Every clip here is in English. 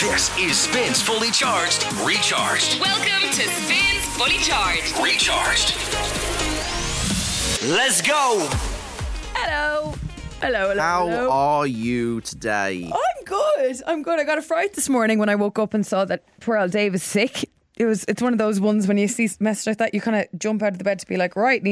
This is Spins Fully Charged, Recharged. Welcome to Spins Fully Charged. Recharged. Let's go. Hello. Hello. How are you today? I'm good. I got a fright this morning when I woke up and saw that poor old Dave is sick. It's one of those ones when you see messages like that, you kind of jump out of the bed to be like, right,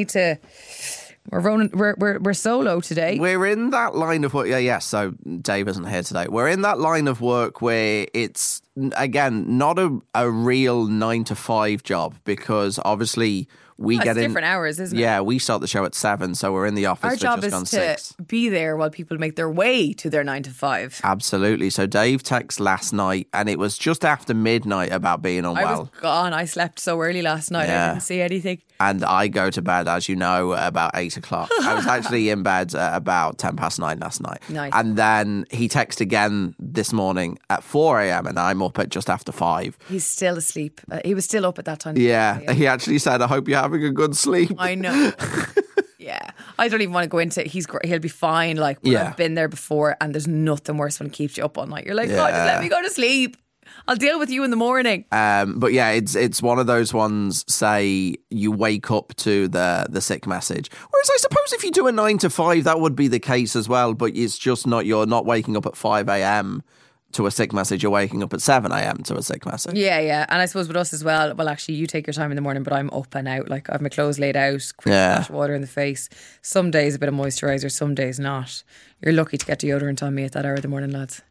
we're solo today. We're in that line of work. Yeah. So Dave isn't here today. We're in that line of work where it's, again, not a real 9 to 5 job, because obviously we get in different hours, isn't it? Yeah, we start the show at 7, so we're in the office. Our for job just is gone to 6. be there while people make their way to their 9 to 5. Absolutely. So Dave texted last night, and it was just after midnight about being unwell. I was gone. I slept so early last night. Yeah. I didn't see anything. And I go to bed, as you know, about 8 o'clock. I was actually in bed at about 10 past 9 last night. Nice. And then he texted again this morning at 4 a.m. and I'm up at just after 5. He's still asleep. He was still up at that time. Yeah. He actually said, I hope you're having a good sleep. I know. Yeah. I don't even want to go into it. He'll be fine. But Yeah. I've been there before, and there's nothing worse when it keeps you up all night. You're like, Yeah. God, just let me go to sleep. I'll deal with you in the morning. But yeah, it's one of those ones, say you wake up to the sick message. Whereas I suppose if you do a 9 to 5, that would be the case as well. But it's just you're not waking up at 5 a.m. to a sick message. You're waking up at 7 a.m. to a sick message. Yeah. And I suppose with us as well, actually you take your time in the morning, but I'm up and out. Like, I have my clothes laid out, quick splash of water in the face. Some days a bit of moisturiser, some days not. You're lucky to get deodorant on me at that hour of the morning, lads.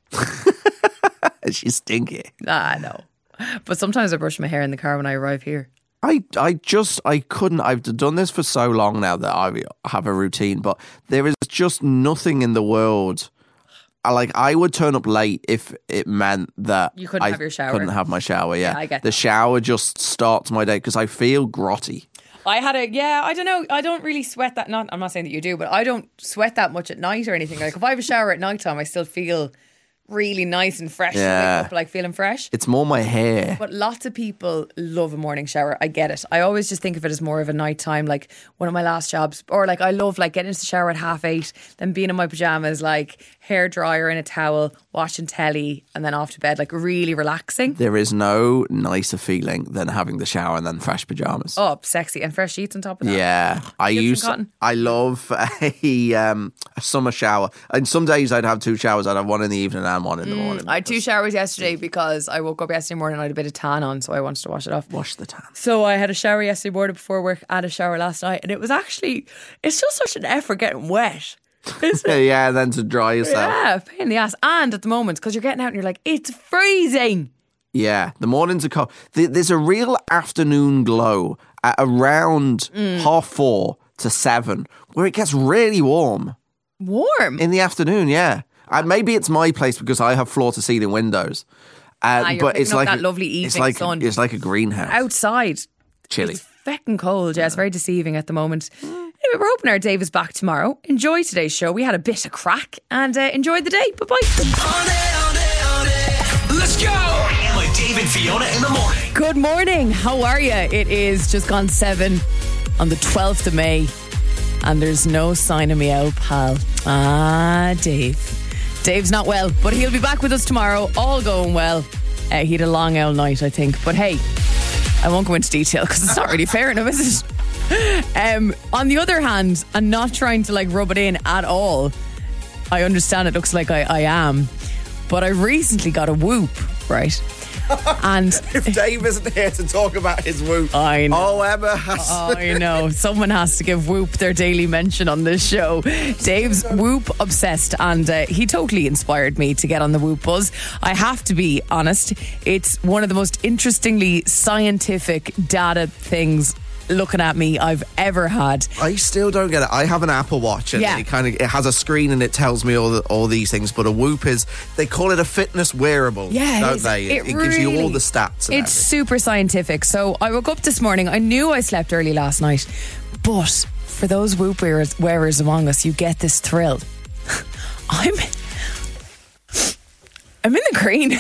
She's stinky. No. But sometimes I brush my hair in the car when I arrive here. I couldn't. I've done this for so long now that I have a routine, but there is just nothing in the world. I would turn up late if it meant that You couldn't have your shower. couldn't have my shower. Yeah, I get the that. shower just starts my day because I feel grotty. I don't know. I don't really sweat that. I'm not saying that you do, but I don't sweat that much at night or anything. Like, if I have a shower at night time, I still feel really nice and fresh. Yeah. I wake up, feeling fresh. It's more my hair. But lots of people love a morning shower. I get it. I always just think of it as more of a nighttime, like one of my last jobs. Or I love getting into the shower at 8:30, then being in my pajamas, hair dryer and a towel, watching telly, and then off to bed, really relaxing. There is no nicer feeling than having the shower and then fresh pajamas. Oh, sexy. And fresh sheets on top of that. Yeah, I love a summer shower. And some days I'd have 2 showers. I'd have one in the evening and one in the morning. I had 2 showers yesterday because I woke up yesterday morning and I had a bit of tan on, so I wanted to wash it off. Wash the tan. So I had a shower yesterday morning before work and a shower last night, and it was actually, it's just such an effort getting wet. Yeah, and then to dry yourself. Yeah, pain in the ass. And at the moment, because you're getting out and you're like, it's freezing. Yeah, the mornings are cold. There's a real afternoon glow at around 4:30 to 7 where it gets really warm. Warm? In the afternoon, yeah. Maybe it's my place because I have floor-to-ceiling windows. You're but it's picking up like that lovely evening sun. It's like a greenhouse. Outside. Chilly. It's feckin' cold. Yeah, it's very deceiving at the moment. Anyway, we're hoping our Dave is back tomorrow. Enjoy today's show. We had a bit of crack and enjoy the day. Bye-bye. Let's go. With Dave and Fiona in the morning. Good morning. How are you? It is just gone 7 on the 12th of May. And there's no sign of me out, pal. Dave's not well, but he'll be back with us tomorrow. All going well. He had a long old night, I think. But hey, I won't go into detail because it's not really fair enough, is it? On the other hand, I'm not trying to rub it in at all. I understand it looks like I am, but I recently got a Whoop, right? And if Dave isn't here to talk about his Whoop, I know. Oh, Emma has I know. Someone has to give Whoop their daily mention on this show. Dave's Whoop obsessed, and he totally inspired me to get on the Whoop buzz. I have to be honest, it's one of the most interestingly scientific data things looking at me I've ever had. I still don't get it. I have an Apple Watch and it has a screen and it tells me all these things, but a Whoop is, they call it a fitness wearable, don't they? It gives you all the stats. It's super scientific. So I woke up this morning, I knew I slept early last night, but for those Whoop wearers among us, you get this thrill. I'm in the green.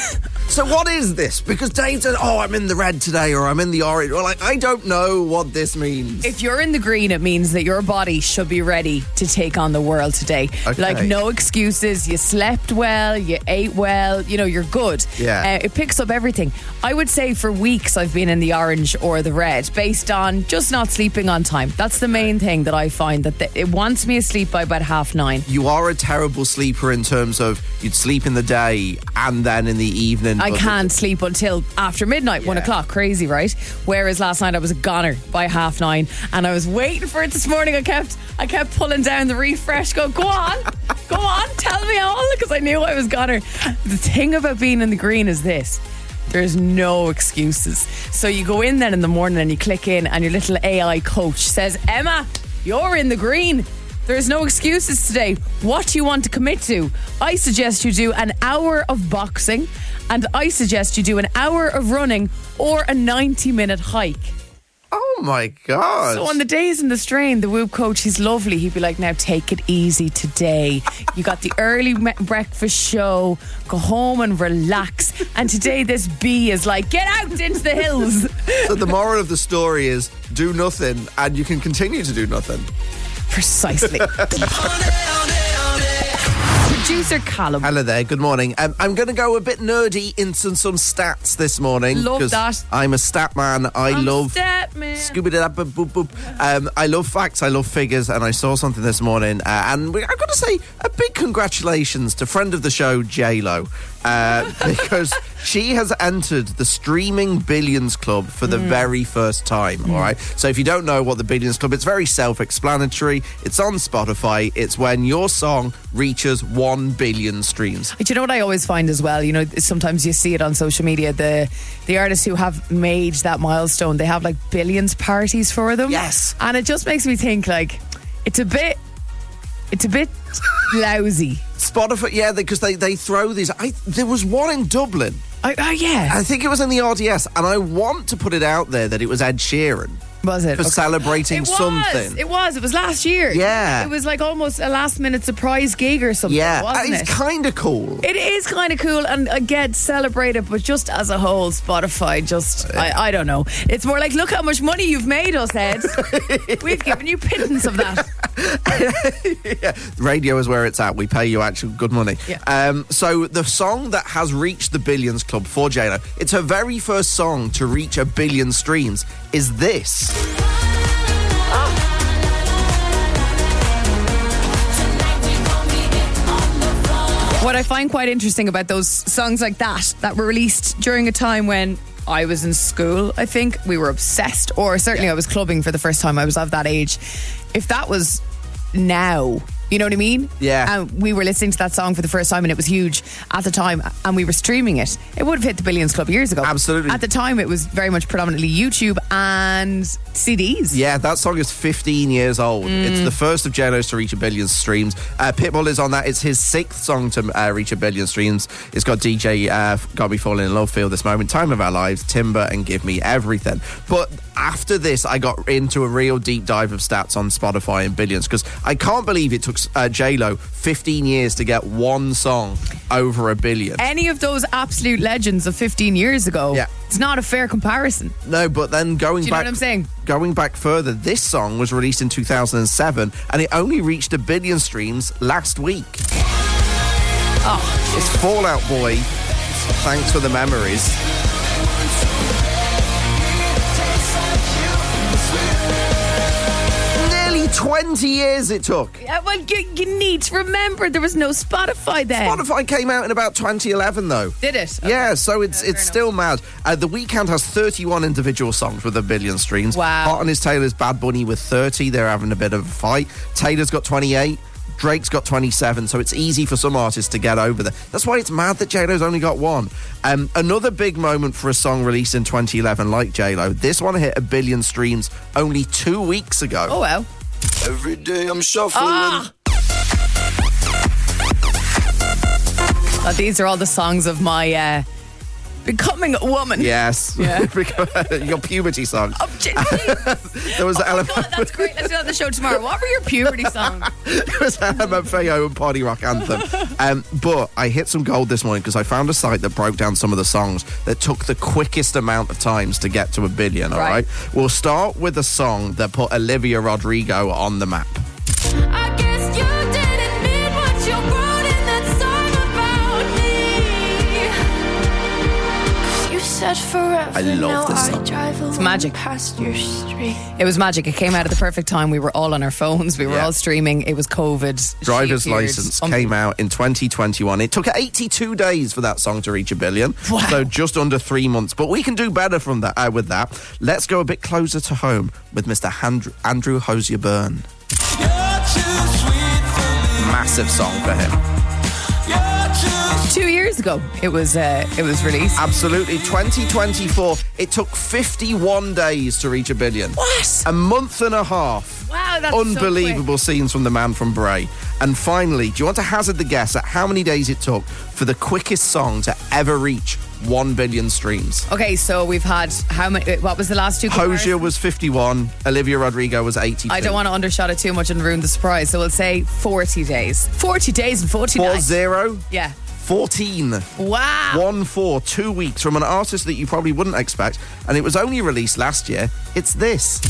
So what is this? Because Dave said, I'm in the red today or I'm in the orange. Or I don't know what this means. If you're in the green, it means that your body should be ready to take on the world today. Okay. No excuses. You slept well, you ate well, you're good. Yeah. It picks up everything. I would say for weeks I've been in the orange or the red based on just not sleeping on time. That's the main thing that I find, that it wants me asleep by about 9:30. You are a terrible sleeper in terms of you'd sleep in the day and then in the evening. I can't sleep until after midnight, 1 o'clock. Crazy, right? Whereas last night I was a goner by 9:30 and I was waiting for it this morning. I kept pulling down the refresh, go on, tell me all, because I knew I was goner. The thing about being in the green is this: there's no excuses. So you go in then in the morning and you click in and your little AI coach says, Emma, you're in the green. There's no excuses today. What do you want to commit to? I suggest you do an hour of boxing, and I suggest you do an hour of running or a 90-minute hike. Oh my God. So on the days in the strain, the Whoop coach, he's lovely. He'd be like, now take it easy today. You got the early breakfast show. Go home and relax. And today this bee is like, get out into the hills. So the moral of the story is do nothing and you can continue to do nothing. Precisely. Producer Callum. Hello there, good morning. I'm going to go a bit nerdy into some stats this morning. Love that. I'm a stat man. I love stat man. Scooby-Doo, boop, boop. I love facts, I love figures, and I saw something this morning. And I've got to say, a big congratulations to friend of the show, J-Lo. Because she has entered the Streaming Billions Club for the very first time, all right? So if you don't know what the Billions Club, it's very self-explanatory. It's on Spotify. It's when your song reaches 1 billion streams. But you know what I always find as well? Sometimes you see it on social media, the artists who have made that milestone, they have like billions parties for them. Yes. And it just makes me think like, it's a bit lousy. Spotify, yeah, because they throw these. There was one in Dublin. Yeah. I think it was in the RDS, and I want to put it out there that it was Ed Sheeran. Was it? For celebrating something. It was last year. Yeah. It was like almost a last minute surprise gig or something, wasn't it? It's kind of cool. It is kind of cool, and again, celebrate it, but just as a whole, Spotify I don't know. It's more like, look how much money you've made us, Ed. We've given you pittance of that. Yeah. Radio is where it's at. We pay you actual good money. Yeah. So the song that has reached the Billions Club for J-Lo, it's her very first song to reach 1 billion streams, is this. What I find quite interesting about those songs like that were released during a time when I was in school, I think we were obsessed, or certainly I was clubbing for the first time. I was of that age. If that was now, you know what I mean? Yeah. And we were listening to that song for the first time and it was huge at the time and we were streaming it, it would have hit the Billions Club years ago. Absolutely. At the time it was very much predominantly YouTube and CDs. Yeah, that song is 15 years old. It's the first of J-Lo's to reach 1 billion streams. Pitbull is on that. It's his 6th song to reach 1 billion streams. It's got DJ Got Me Falling in Love, Feel This Moment, Time of Our Lives, Timber and Give Me Everything. But after this, I got into a real deep dive of stats on Spotify and billions, because I can't believe it took J-Lo 15 years to get one song over 1 billion. Any of those absolute legends of 15 years ago, it's not a fair comparison. No, but then going Do you back, know what I'm saying? Going back further, this song was released in 2007 and it only reached 1 billion streams last week. Oh, It's Fall Out Boy. Thanks for the memories. Nearly 20 years it took. yeah, well, you need to remember there was no Spotify then. Spotify came out in about 2011 though. Did it? Okay. Yeah, so it's fair still mad. The Weeknd has 31 individual songs with 1 billion streams. Wow. Hot on His Taylor's Bad Bunny with 30. They're having a bit of a fight. Taylor's got 28. Drake's got 27, so it's easy for some artists to get over there. That's why it's mad that J-Lo's only got one. Another big moment for a song released in 2011 like J-Lo. This one hit 1 billion streams only 2 weeks ago. Oh, well. Every day I'm shuffling. These are all the songs of my Becoming a Woman. Yes. Yeah. Your puberty song. Oh, There was God, that's great. Let's do that on the show tomorrow. What were your puberty songs? It was LMFAO and Party Rock Anthem. But I hit some gold this morning because I found a site that broke down some of the songs that took the quickest amount of times to get to 1 billion, all right? We'll start with a song that put Olivia Rodrigo on the map. I guess you didn't mean what you wrote in that song about me. You said forever. I love this song. It's magic. Past your street. It was magic. It came out at the perfect time. We were all on our phones. We were all streaming. It was COVID. Driver's She appeared. License came out in 2021. It took 82 days for that song to reach 1 billion. Wow. So just under 3 months. But we can do better from that with that. Let's go a bit closer to home with Mr. Andrew Hosier Byrne. Massive song for him. 2 years ago, it was released. Absolutely. 2024. It took 51 days to reach 1 billion. What? A month and a half. Wow, that's Unbelievable scenes from the man from Bray. And finally, do you want to hazard the guess at how many days it took for the quickest song to ever reach 1 billion streams? Okay, so we've had how many? What was the last two? Hosier was 51. Olivia Rodrigo was 82. I don't want to undershot it too much and ruin the surprise, so we'll say 40 days. 40 days and 40 nights. 40? Yeah. 14. Wow. 1-4, 2 weeks from an artist that you probably wouldn't expect, and it was only released last year. It's this.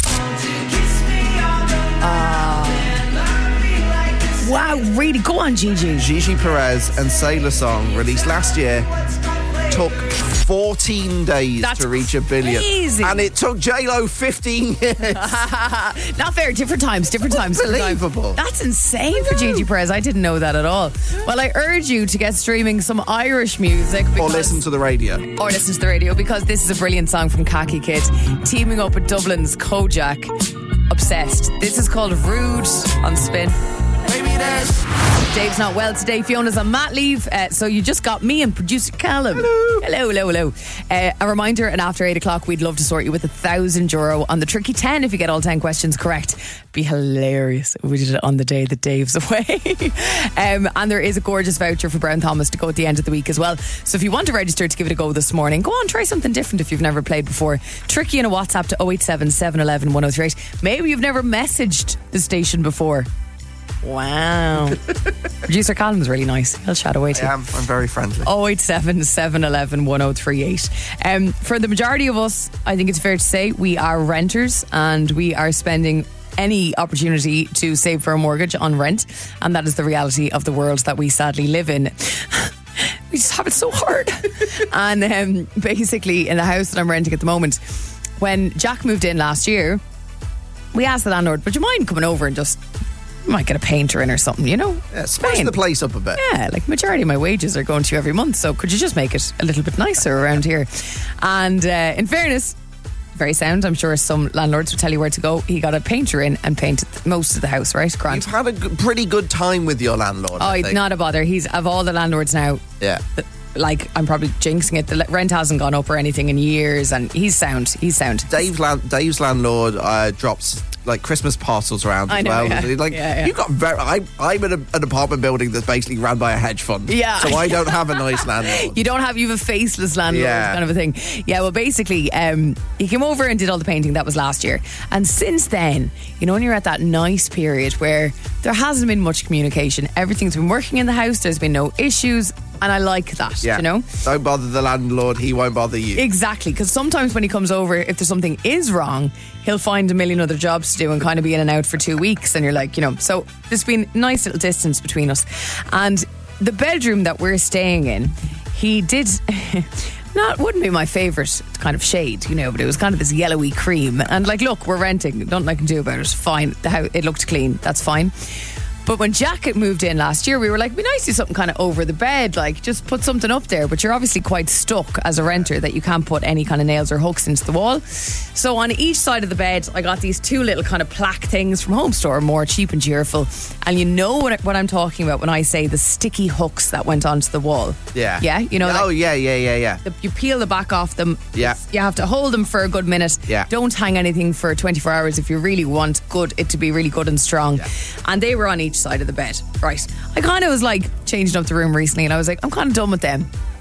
Wow, really? Go on, Gigi. Gigi Perez and Sailor Song, released last year, took 14 days That's to reach 1 billion. crazy. And it took J-Lo 15 years. Not fair. Different times. Unbelievable. That's insane for Gigi Perez. I didn't know that at all. Well, I urge you to get streaming some Irish music. Or listen to the radio. Or listen to the radio, because this is a brilliant song from Khaki Kid, teaming up with Dublin's Kojak. Obsessed. This is called Rude on Spin. Dave's not well today. Fiona's on mat leave, so you just got me and producer Callum. Hello. A reminder, and after 8 o'clock, we'd love to sort you with €1,000 on the Tricky 10 if you get all 10 questions correct. Be hilarious if we did it on the day that Dave's away. And there is a gorgeous voucher for Brown Thomas to go at the end of the week as well. So if you want to register to give it a go this morning, go on, try something different if you've never played before. Tricky in a WhatsApp to 087 711 1038. Maybe you've never messaged the station before. Wow. Producer Callum's really nice. He'll chat away to you. I'm very friendly. 087 711 1038. For the majority of us, I think it's fair to say we are renters, and we are spending any opportunity to save for a mortgage on rent, and that is the reality of the world that we sadly live in. We just have it so hard. And basically, in the house that I'm renting at the moment, when Jack moved in last year, we asked the landlord, would you mind coming over and just might get a painter in or something, you know? Yeah, spice the place up a bit. Yeah, like majority of my wages are going to you every month, so could you just make it a little bit nicer around here? And in fairness, very sound, I'm sure some landlords will tell you where to go. He got a painter in and painted most of the house, right? Grant. You've had a pretty good time with your landlord. Oh, it's not a bother. He's, of all the landlords now, Yeah. like, I'm probably jinxing it, the rent hasn't gone up or anything in years, and he's sound. Dave's landlord drops like Christmas parcels around I as know, well. yeah. Like, Yeah. you got I'm in an apartment building that's basically run by a hedge fund. Yeah. So I don't have a nice landlord. You don't have, you have a faceless landlord, Yeah. kind of a thing. Yeah, well, basically, he came over and did all the painting. That was last year. And since then, you know, when you're at that nice period where there hasn't been much communication, everything's been working in the house, there's been no issues, and I like that, Yeah. you know? Don't bother the landlord, he won't bother you. Exactly, because sometimes when he comes over, if there's something is wrong, he'll find a million other jobs to do and kind of be in and out for 2 weeks, and you're like, you know, so there's been a nice little distance between us. And the bedroom that we're staying in, he did wouldn't be my favourite kind of shade, you know, but it was kind of this yellowy cream, and like, look, we're renting, nothing I can do about it, fine, it looked clean, that's fine. But when Jack had moved in last year, we were like, it'd be nice to do something kind of over the bed, like just put something up there. But you're obviously quite stuck as a renter that you can't put any kind of nails or hooks into the wall. So on each side of the bed, I got these two little kind of plaque things from Home Store, more cheap and cheerful. And you know what I'm talking about when I say the sticky hooks that went onto the wall. Yeah. Yeah? You know, Oh, like, yeah. you peel the back off them. Yeah. You have to hold them for a good minute. Yeah. Don't hang anything for 24 hours if you really want it to be really good and strong. Yeah. And they were on each side of the bed. Right. I kind of was like changing up the room recently, and I was like, I'm kind of done with them.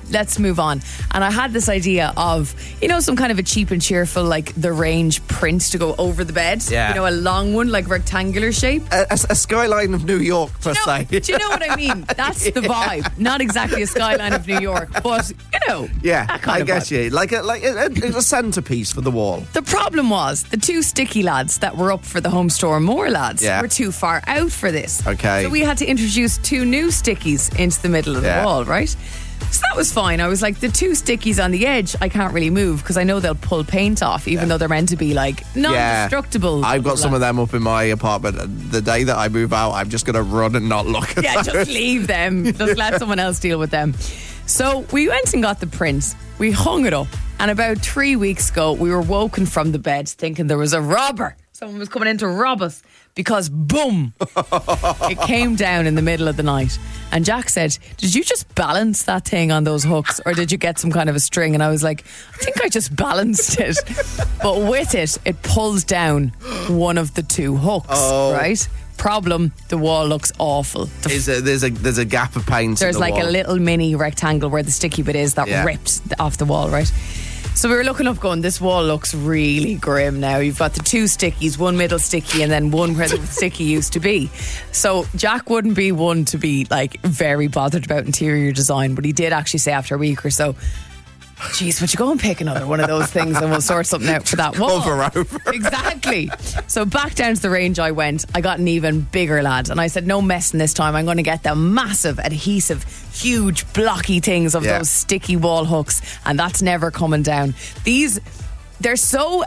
let's move on. And I had this idea of, some kind of a cheap and cheerful, like the range print to go over the bed. Yeah. A long one, like rectangular shape. A skyline of New York, per se. Do you know what I mean? That's the vibe. Not exactly a skyline of New York, but Yeah, that kind I of guess vibe. you. Like a centerpiece for the wall. The problem was the two sticky lads that were up for the Home Store More lads were too far out for this. Okay. So we had to introduce two new stickies into the middle of the wall, right? So that was fine. I was like, the two stickies on the edge, I can't really move because I know they'll pull paint off, even though they're meant to be like non-destructible. I've got some of them up in my apartment. The day that I move out, I'm just going to run and not look at Yeah, those. just leave them. Just let someone else deal with them. So we went and got the print. We hung it up. And about 3 weeks ago, we were woken from the bed thinking there was a robber. Someone was coming in to rob us because, boom, it came down in the middle of the night. And Jack said, did you just balance that thing on those hooks or did you get some kind of a string? And I was like, I think I just balanced it. But with it, it pulls down one of the two hooks, right? Problem, the wall looks awful. There's a gap of paint. There's in the like wall. a little mini rectangle where the sticky bit is that ripped off the wall, right? So we were looking up going, this wall looks really grim now. You've got the two stickies, one middle sticky and then one where the sticky used to be. So Jack wouldn't be one to be like very bothered about interior design, but he did actually say after a week or so, geez, would you go and pick another one of those things and we'll sort something out for that wall? Cover over. Exactly. So back down to the range I went. I got an even bigger lad and I said, no messing this time. I'm going to get the massive adhesive, huge blocky things of those sticky wall hooks, and that's never coming down. They're so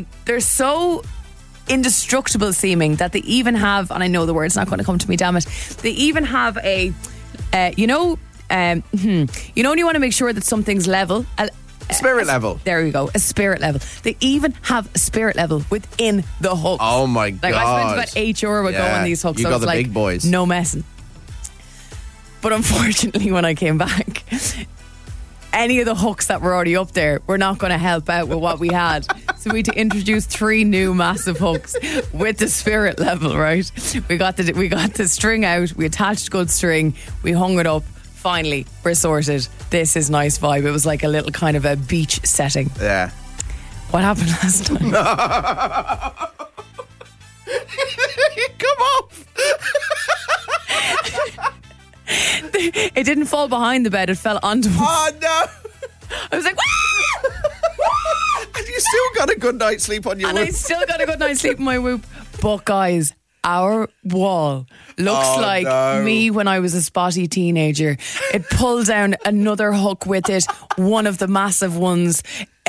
indestructible seeming that they even have, and I know the word's not going to come to me, damn it, they even have a you know when you want to make sure that something's level, Spirit level. there you go, a spirit level. They even have a spirit level within the hooks. Oh my god. Like I spent about €8 ago on these hooks. You so got it's the like, big boys. no messing. But unfortunately, when I came back, any of the hooks that were already up there were not going to help out with what we had. So we had to introduce 3 new massive hooks with the spirit level, right? We got the string out, we attached good string, we hung it up. Finally, we're sorted. This is nice vibe. It was like a little kind of a beach setting. Yeah. What happened last time? Come off. It didn't fall behind the bed, it fell onto us. Oh no. I was like, "Wah!" And you still got a good night's sleep on your And I roof. still got a good night's sleep in my whoop. But guys, our wall looks like me when I was a spotty teenager. It pulled down another hook with it, one of the massive ones.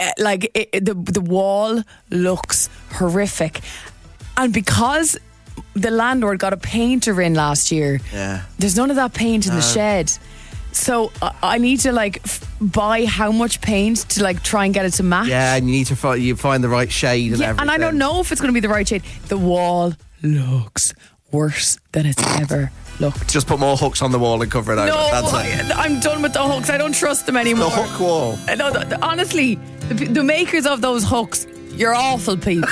The wall looks horrific. And because the landlord got a painter in last year, there's none of that paint in the shed. So I need to buy how much paint to try and get it to match. Yeah, and you need to find the right shade and everything. And I don't know if it's going to be the right shade. The wall looks worse than it's ever looked. Just put more hooks on the wall and cover it over. No, That's it. I'm done with the hooks. I don't trust them anymore. The hook wall. No, honestly, the makers of those hooks, you're awful people.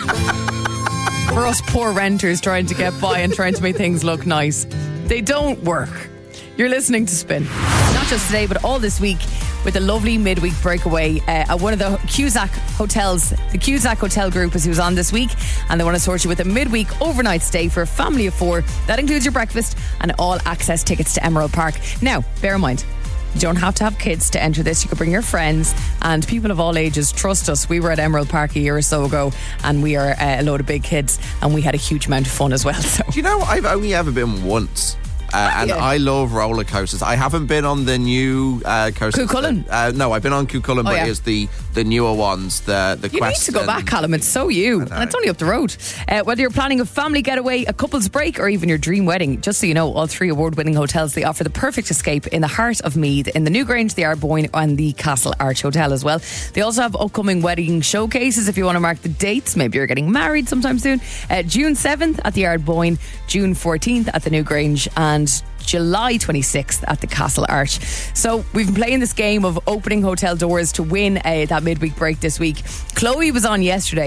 For us poor renters trying to get by and trying to make things look nice, they don't work. You're listening to Spin. Not just today, but all this week with a lovely midweek breakaway at one of the Cusack hotels. The Cusack Hotel Group is who's on this week, and they want to sort you with a midweek overnight stay for a family of 4. That includes your breakfast and all access tickets to Emerald Park. Now, bear in mind, you don't have to have kids to enter this. You could bring your friends and people of all ages. Trust us, we were at Emerald Park a year or so ago, and we are a load of big kids, and we had a huge amount of fun as well. So, Do you know, I've only ever been once. And I love roller coasters. I haven't been on the new coaster. Cuchulainn? No, I've been on Cuchulainn, but it's the newer ones. The you Quest. need to go back, Callum. It's so you. And it's only up the road. Whether you're planning a family getaway, a couple's break, or even your dream wedding, just so you know, all 3 award-winning hotels, they offer the perfect escape in the heart of Meath, in the Newgrange, the Ardboyne, and the Castle Arch Hotel as well. They also have upcoming wedding showcases if you want to mark the dates. Maybe you're getting married sometime soon. June 7th at the Ardboyne, June 14th at the Newgrange, and July 26th at the Castle Arch. So we've been playing this game of opening hotel doors to win that midweek break this week. Chloe was on yesterday,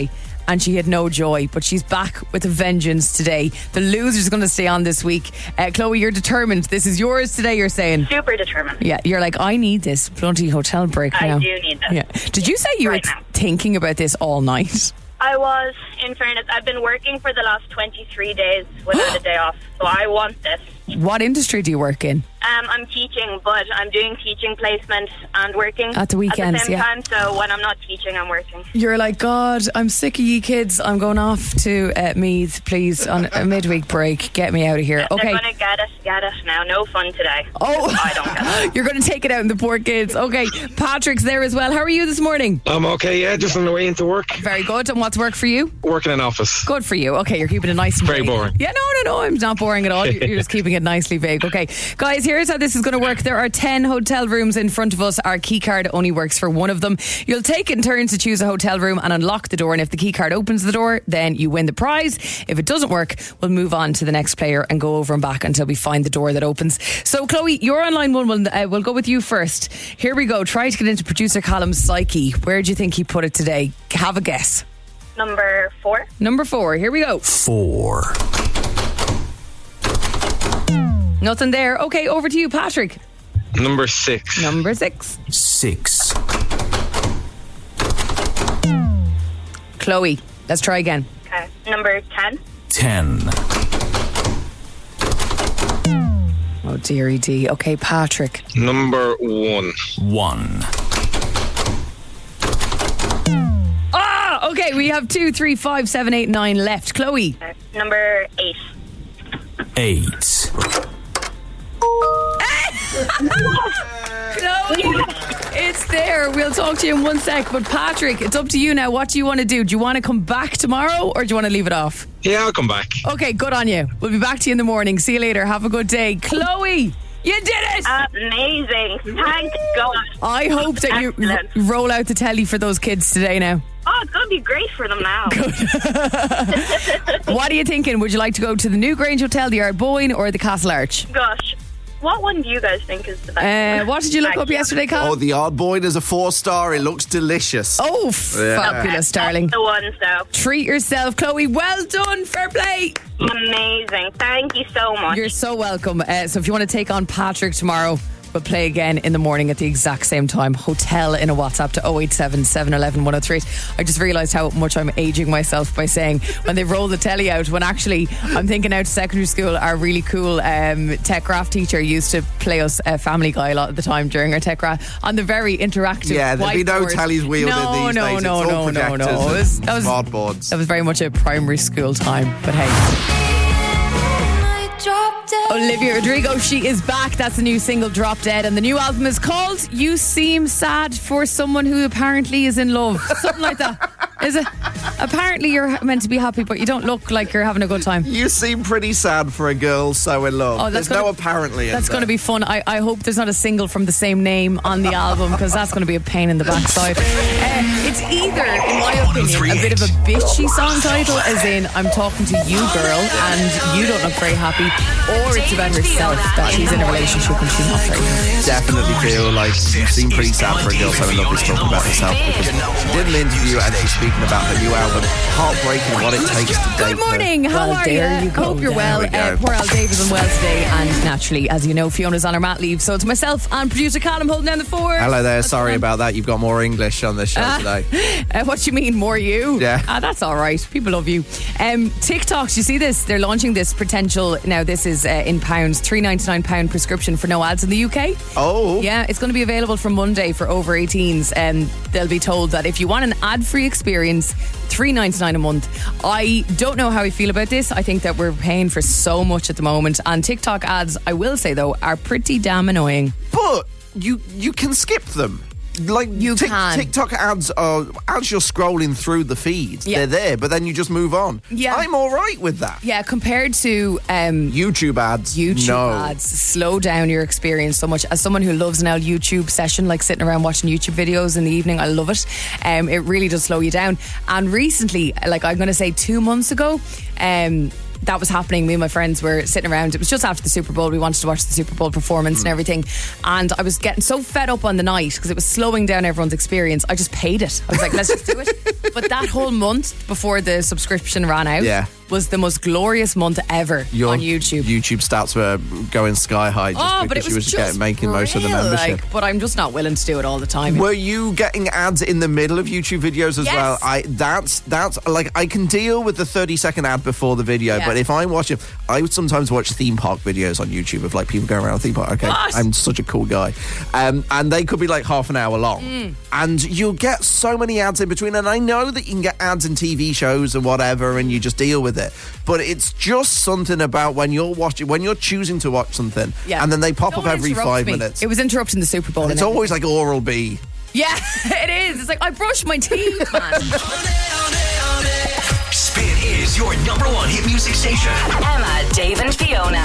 and she had no joy, but she's back with a vengeance today. The loser's going to stay on this week. Chloe, you're determined. This is yours today, you're saying? Super determined. Yeah, you're like, I need this bloody hotel break now. I do need this. Yeah. Did you say you Right were now. thinking about this all night? I was, in fairness, I've been working for the last 23 days without a day off, so I want this. What industry do you work in? I'm teaching, but I'm doing teaching placement and working At the weekends, at the same yeah. time, so when I'm not teaching, I'm working. You're like, God, I'm sick of you kids. I'm going off to Meath, please, on a midweek break. Get me out of here. Okay. They're going to get it now. No fun today. Oh, I don't get it. You're going to take it out on the poor kids. Okay, Patrick's there as well. How are you this morning? I'm okay, yeah, just on the way into work. Very good. And what's work for you? Working in office. Good for you. Okay, you're keeping it nice and Very vague. boring. Yeah, no, I'm not boring at all. You're just keeping it nicely vague. Okay, guys, here's how this is going to work. There are 10 hotel rooms in front of us. Our key card only works for one of them. You'll take in turns to choose a hotel room and unlock the door, and if the key card opens the door, then you win the prize. If it doesn't work, we'll move on to the next player and go over and back until we find the door that opens. So, Chloe, you're on line one. We'll go with you first. Here we go. Try to get into producer Callum's psyche. Where do you think he put it today? Have a guess. Number 4. Number 4. Here we go. 4. Nothing there. Okay, over to you, Patrick. Number 6. Number 6. 6. Chloe, let's try again. Okay. Number 10. 10. Oh, dearie D. Okay, Patrick. Number 1. 1. Ah, okay, we have 2, 3, 5, 7, 8, 9 left. Chloe. Okay. Number 8. 8. Chloe, it's there. We'll talk to you in 1 sec. But Patrick, it's up to you now. What do you want to do? Do you want to come back tomorrow or do you want to leave it off? Yeah, I'll come back. Okay, good on you. We'll be back to you in the morning. See you later. Have a good day. Chloe, you did it! Amazing. Thank God. I hope that you Excellent. roll out the telly for those kids today now. Oh, it's going to be great for them now. What are you thinking? Would you like to go to the New Grange Hotel, the Ardboyne, or the Castle Arch? Gosh. What one do you guys think is the best? What did you look Thank up yesterday, Callum? Oh, the Ardboyne is a 4-star. It looks delicious. Oh, fabulous, darling. The ones, though. Treat yourself, Chloe. Well done. Fair play. Amazing. Thank you so much. You're so welcome. So if you want to take on Patrick tomorrow, we'll play again in the morning at the exact same time. Hotel in a WhatsApp to 087 711 1038. I just realised how much I'm aging myself by saying when they roll the telly out, when actually I'm thinking out to secondary school, our really cool tech graph teacher used to play us Family Guy a lot of the time during our tech graph on the very interactive Yeah, there'd be no whiteboard. tells wheeled in these days. It's all projectors and smart boards. That was very much a primary school time. But hey, Olivia Rodrigo, she is back. That's the new single, Drop Dead, and the new album is called You Seem Sad for Someone Who Apparently Is in Love. Something like that. Is it? Apparently you're meant to be happy, but you don't look like you're having a good time. You seem pretty sad for a girl so in love. Oh, There's no apparently in That's going to there. be fun. I hope there's not a single from the same name on the album, because that's going to be a pain in the backside. It's either, in my opinion, a bit of a bitchy song title, as in I'm talking to you, girl, and you don't look very happy, or it's about herself, that she's in a relationship and she's not very happy. Definitely feel like you seem pretty sad for a girl so in love is talking about herself, because she did an interview and she's speaking about the new album, Heartbreaking, what it takes to date Good morning, how are you? Hope you're well. There we go. Poor Al Davis on well today, and naturally, as you know, Fiona's on her mat leave, so it's myself and producer Callum holding down the fort. Hello there, sorry about that. You've got more English on this show today. What do you mean, more you? Yeah. That's all right. People love you. TikTok, do you see this? They're launching this potential, now this is in pounds, £3.99 prescription for no ads in the UK. Oh. Yeah, it's going to be available from Monday for over 18s, and they'll be told that if you want an ad-free experience, $3.99 a month. I don't know how I feel about this. I think that we're paying for so much at the moment, and TikTok ads, I will say though, are pretty damn annoying. But you can skip them. Like You can. TikTok ads are, as you're scrolling through the feeds, Yeah. they're there, but then you just move on. Yeah. I'm all right with that. Yeah, compared to YouTube ads, no. ads slow down your experience so much. As someone who loves an old YouTube session, like sitting around watching YouTube videos in the evening, I love it. It really does slow you down. And recently, like I'm going to say 2 months ago, that was happening, me and my friends were sitting around. It was just after the Super Bowl. We wanted to watch the Super Bowl performance and everything. And I was getting so fed up on the night because it was slowing down everyone's experience. I just paid it. I was like, let's just do it. But that whole month before the subscription ran out was the most glorious month ever on YouTube. YouTube stats were going sky high just because but it was just making most of the membership. But I'm just not willing to do it all the time. Were you getting ads in the middle of YouTube videos as well? That's like, I can deal with the 30-second ad before the video, but if I'm watching, I would sometimes watch theme park videos on YouTube of like people going around a theme park. Okay, I'm such a cool guy. And they could be like half an hour long. And you'll get so many ads in between. And I know that you can get ads in TV shows or whatever, and you just deal with it. But it's just something about when you're choosing to watch something, and then they pop up every 5 minutes. It was interrupting the Super Bowl. It's always like Oral-B. Yeah, it is. It's like, I brushed my teeth, man. Spin is your number one hit music station. Emma, Dave and Fiona.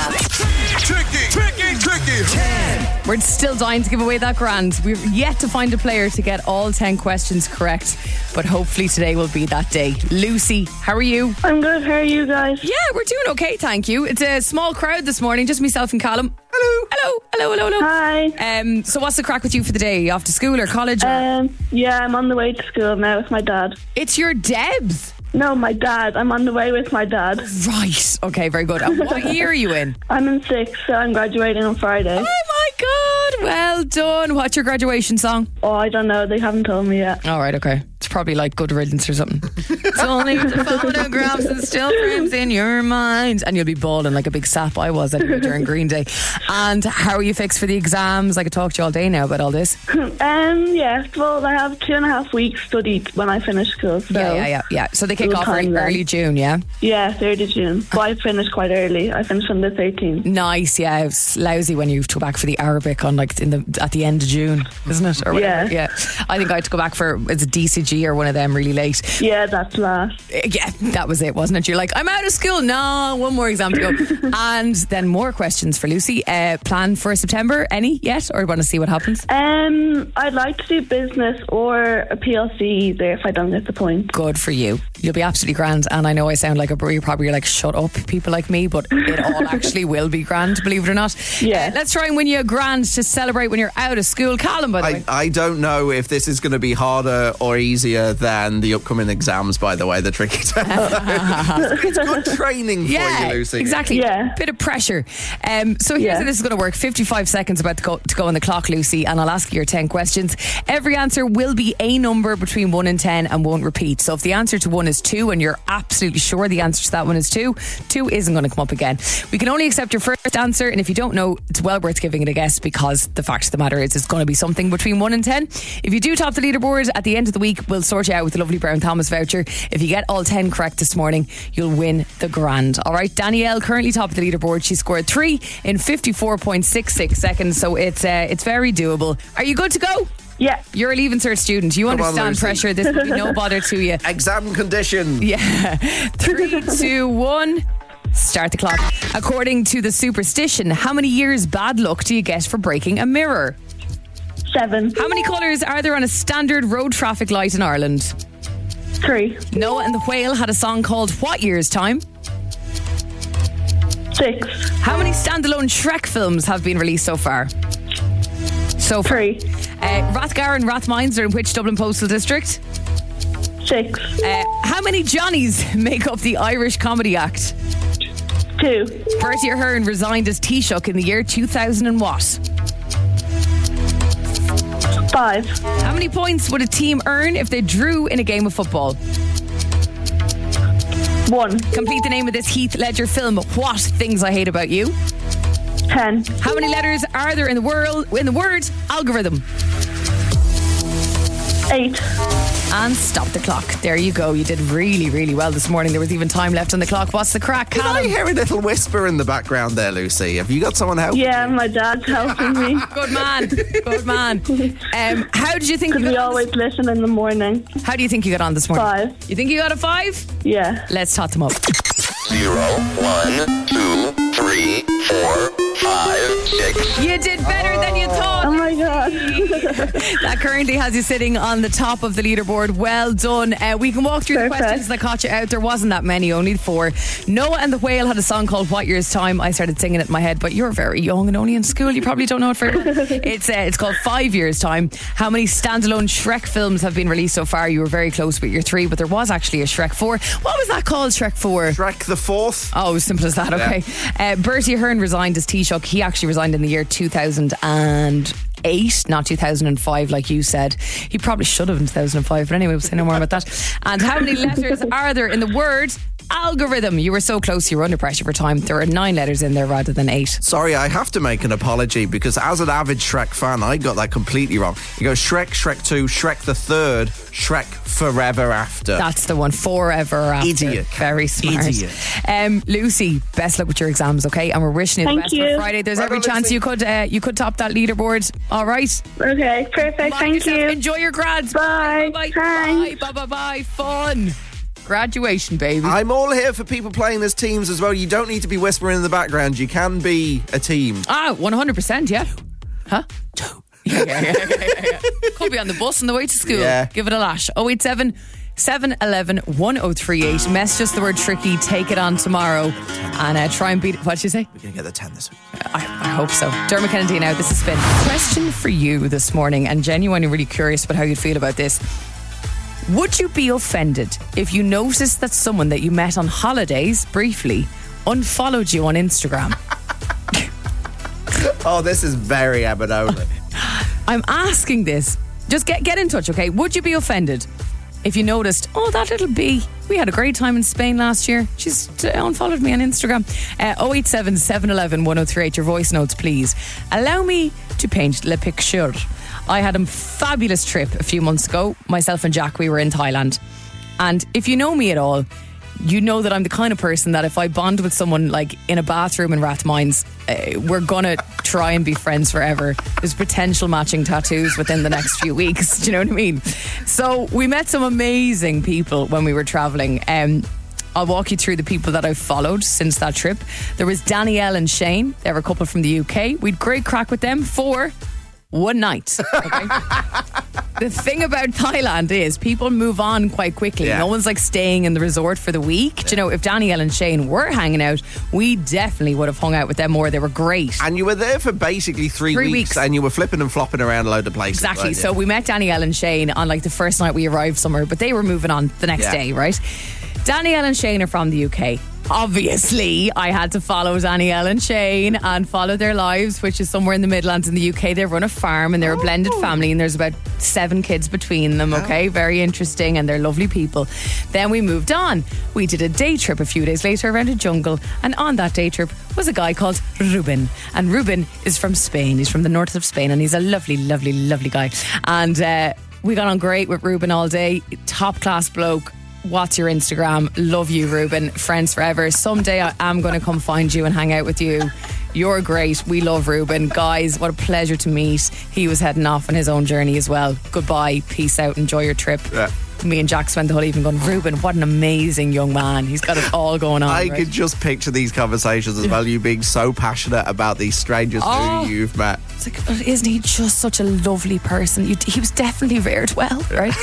Tricky. 10. We're still dying to give away that grand. We've yet to find a player to get all 10 questions correct, but hopefully today will be that day. Lucy, how are you? I'm good. How are you guys? Yeah, we're doing okay, thank you. It's a small crowd this morning, just myself and Callum. Hello. Hi. So what's the crack with you for the day? Are you off to school or college? Yeah, I'm on the way to school now with my dad. It's your Debs. No, my dad. I'm on the way with my dad. Right. Okay, very good. And what year are you in? I'm in 6th, so I'm graduating on Friday. Oh my God. Well done. What's your graduation song? Oh, I don't know. They haven't told me yet. All right, okay. It's probably like Good Riddance or something. It's only the photographs and still frames in your mind. And you'll be bawling like a big sap. I was anyway during Green Day. And how are you fixed for the exams? I could talk to you all day now about all this. Yeah. Well, I have 2.5 weeks studied when I finish school. So Yeah. So they kick off early June, yeah? Yeah, 3rd of June. But I finished quite early. I finished on the 13th. Nice, yeah. It's lousy when you have to go back for the Arabic on like at the end of June, isn't it? Or whatever. Yeah. I think I had to go back for it's a DCG or one of them really late. Yeah, that's last. Yeah, that was it, wasn't it? You're like, I'm out of school. No, one more exam to go. And then more questions for Lucy. Plan for September? Any yet? Or want to see what happens? I'd like to do business or a PLC either if I don't get the point. Good for you. You'll be absolutely grand. And I know I sound like a bro. You're probably like, shut up, people like me, but it all actually will be grand, believe it or not. Yeah. Let's try and win you a grand to celebrate when you're out of school. Callum, by the way. I don't know if this is going to be harder or easier than the upcoming exams, by the way, the tricky test. It's good training for you, Lucy. Exactly. Yeah. Bit of pressure. So here's how this is going to work. 55 seconds about to go on the clock, Lucy, and I'll ask you your 10 questions. Every answer will be a number between 1 and 10 and won't repeat. So if the answer to 1 is 2 and you're absolutely sure the answer to that one is 2 isn't going to come up again. We can only accept your first answer, and if you don't know, it's well worth giving it a guess because the fact of the matter is it's going to be something between 1 and 10. If you do top the leaderboard at the end of the week, we'll sort you out with the lovely Brown Thomas voucher. If you get all 10 correct this morning, you'll win the grand. All right, Danielle currently top of the leaderboard. She scored 3 in 54.66 seconds, so it's very doable. Are you good to go? Yeah. You're a Leaving Cert student. You understand pressure. This will be no bother to you. Exam condition. Yeah. 3, 2, 1. Start the clock. According to the superstition, how many years bad luck do you get for breaking a mirror? 7. How many colours are there on a standard road traffic light in Ireland? 3. Noah and the Whale had a song called What Year's Time? 6. How many standalone Shrek films have been released so far? 3. Rathgar and Rathmines are in which Dublin Postal District? 6. How many Johnnies make up the Irish Comedy Act? 2. Bertie Ahern resigned as Taoiseach in the year 2000 and what? 5. How many points would a team earn if they drew in a game of football? 1. Complete the name of this Heath Ledger film, What Things I Hate About You. 10. How many letters are there in the word algorithm? 8. And stop the clock. There you go. You did really, really well this morning. There was even time left on the clock. What's the crack, Did Callum? I hear a little whisper in the background there, Lucy? Have you got someone helping? Yeah, my dad's helping me. Good man. Good man. How did you think you We got on? always listen in the morning. How do you think you got on this morning? 5. You think you got a 5? Yeah. Let's tot them up. 0, 1, 2, 3, 4, 5, 6. You did better than you thought. Oh my God. That currently has you sitting on the top of the leaderboard. Well done. We can walk through the Perfect. questions that caught you out. There wasn't that many, only 4. Noah and the Whale had a song called What Year's Time. I started singing it in my head, but you're very young and only in school. You probably don't know it very well. It's called 5 Years Time. How many standalone Shrek films have been released so far? You were very close with your 3, but there was actually a Shrek 4. What was that called, Shrek 4? Shrek the 4th. Oh, simple as that, okay. Bertie Ahern resigned as Taoiseach. He actually resigned in the year 2008, not 2005 like you said. He probably should have in 2005, but anyway, we'll say no more about that. And how many letters are there in the word algorithm? You were so close, you were under pressure for time. There are 9 letters in there rather than 8. Sorry, I have to make an apology because as an avid Shrek fan, I got that completely wrong. You go Shrek, Shrek 2, Shrek the 3rd, Shrek Forever After. That's the one, Forever After. Idiot. Very smart. Idiot. Lucy, best luck with your exams, okay? And we're wishing you the Thank best you. for Friday. There's Well every done, chance Lucy. you could top that leaderboard. All right. Okay, perfect. Mind Thank yourself. you. Enjoy your grads. Bye. Bye. Thanks. Bye. Bye. Bye. Fun. Graduation, baby. I'm all here for people playing as teams as well. You don't need to be whispering in the background. You can be a team. 100%, yeah. Huh? Yeah. Could be on the bus on the way to school. Yeah. Give it a lash. 087 711 1038. Mess just the word tricky. Take it on tomorrow and try and beat it. What'd you say? We're going to get the 10 this week. I hope so. Dermot Kennedy now. This is Spin. Question for you this morning, and genuinely really curious about how you'd feel about this. Would you be offended if you noticed that someone that you met on holidays briefly unfollowed you on Instagram? Oh, this is very Aberdeen. I'm asking this. Just get in touch, okay? Would you be offended if you noticed, oh, that little bee, we had a great time in Spain last year. She's unfollowed me on Instagram. 087 711 1038. Your voice notes, please. Allow me to paint le picture. I had a fabulous trip a few months ago. Myself and Jack, we were in Thailand. And if you know me at all, you know that I'm the kind of person that if I bond with someone like in a bathroom in Rathmines, we're gonna try and be friends forever. There's potential matching tattoos within the next few weeks. Do you know what I mean? So we met some amazing people when we were traveling. I'll walk you through the people that I've followed since that trip. There was Danielle and Shane. They're a couple from the UK. We'd great crack with them for one night. Okay? The thing about Thailand is people move on quite quickly. Yeah. No one's like staying in the resort for the week. Do you know, if Danielle and Shane were hanging out, we definitely would have hung out with them more. They were great. And you were there for basically 3 weeks and you were flipping and flopping around a load of places. Exactly. weren't you? So we met Danielle and Shane on like the first night we arrived somewhere, but they were moving on the next day, right? Danielle and Shane are from the UK. Obviously, I had to follow Danielle and Shane and follow their lives, which is somewhere in the Midlands in the UK. They run a farm and they're a blended family and there's about 7 kids between them, okay? Very interesting and they're lovely people. Then we moved on. We did a day trip a few days later around a jungle, and on that day trip was a guy called Ruben. And Ruben is from Spain. He's from the north of Spain and he's a lovely, lovely, lovely guy. And we got on great with Ruben all day. Top class bloke. What's your Instagram? Love you, Ruben. Friends forever. Someday I am going to come find you and hang out with you. You're great. We love Ruben. Guys, what a pleasure to meet. He was heading off on his own journey as well. Goodbye. Peace out. Enjoy your trip. Yeah. Me and Jack spent the whole evening going, Ruben, what an amazing young man. He's got it all going on. I right? could just picture these conversations as well. You being so passionate about these strangers who you've met. It's like, oh, isn't he just such a lovely person? He was definitely reared well, right?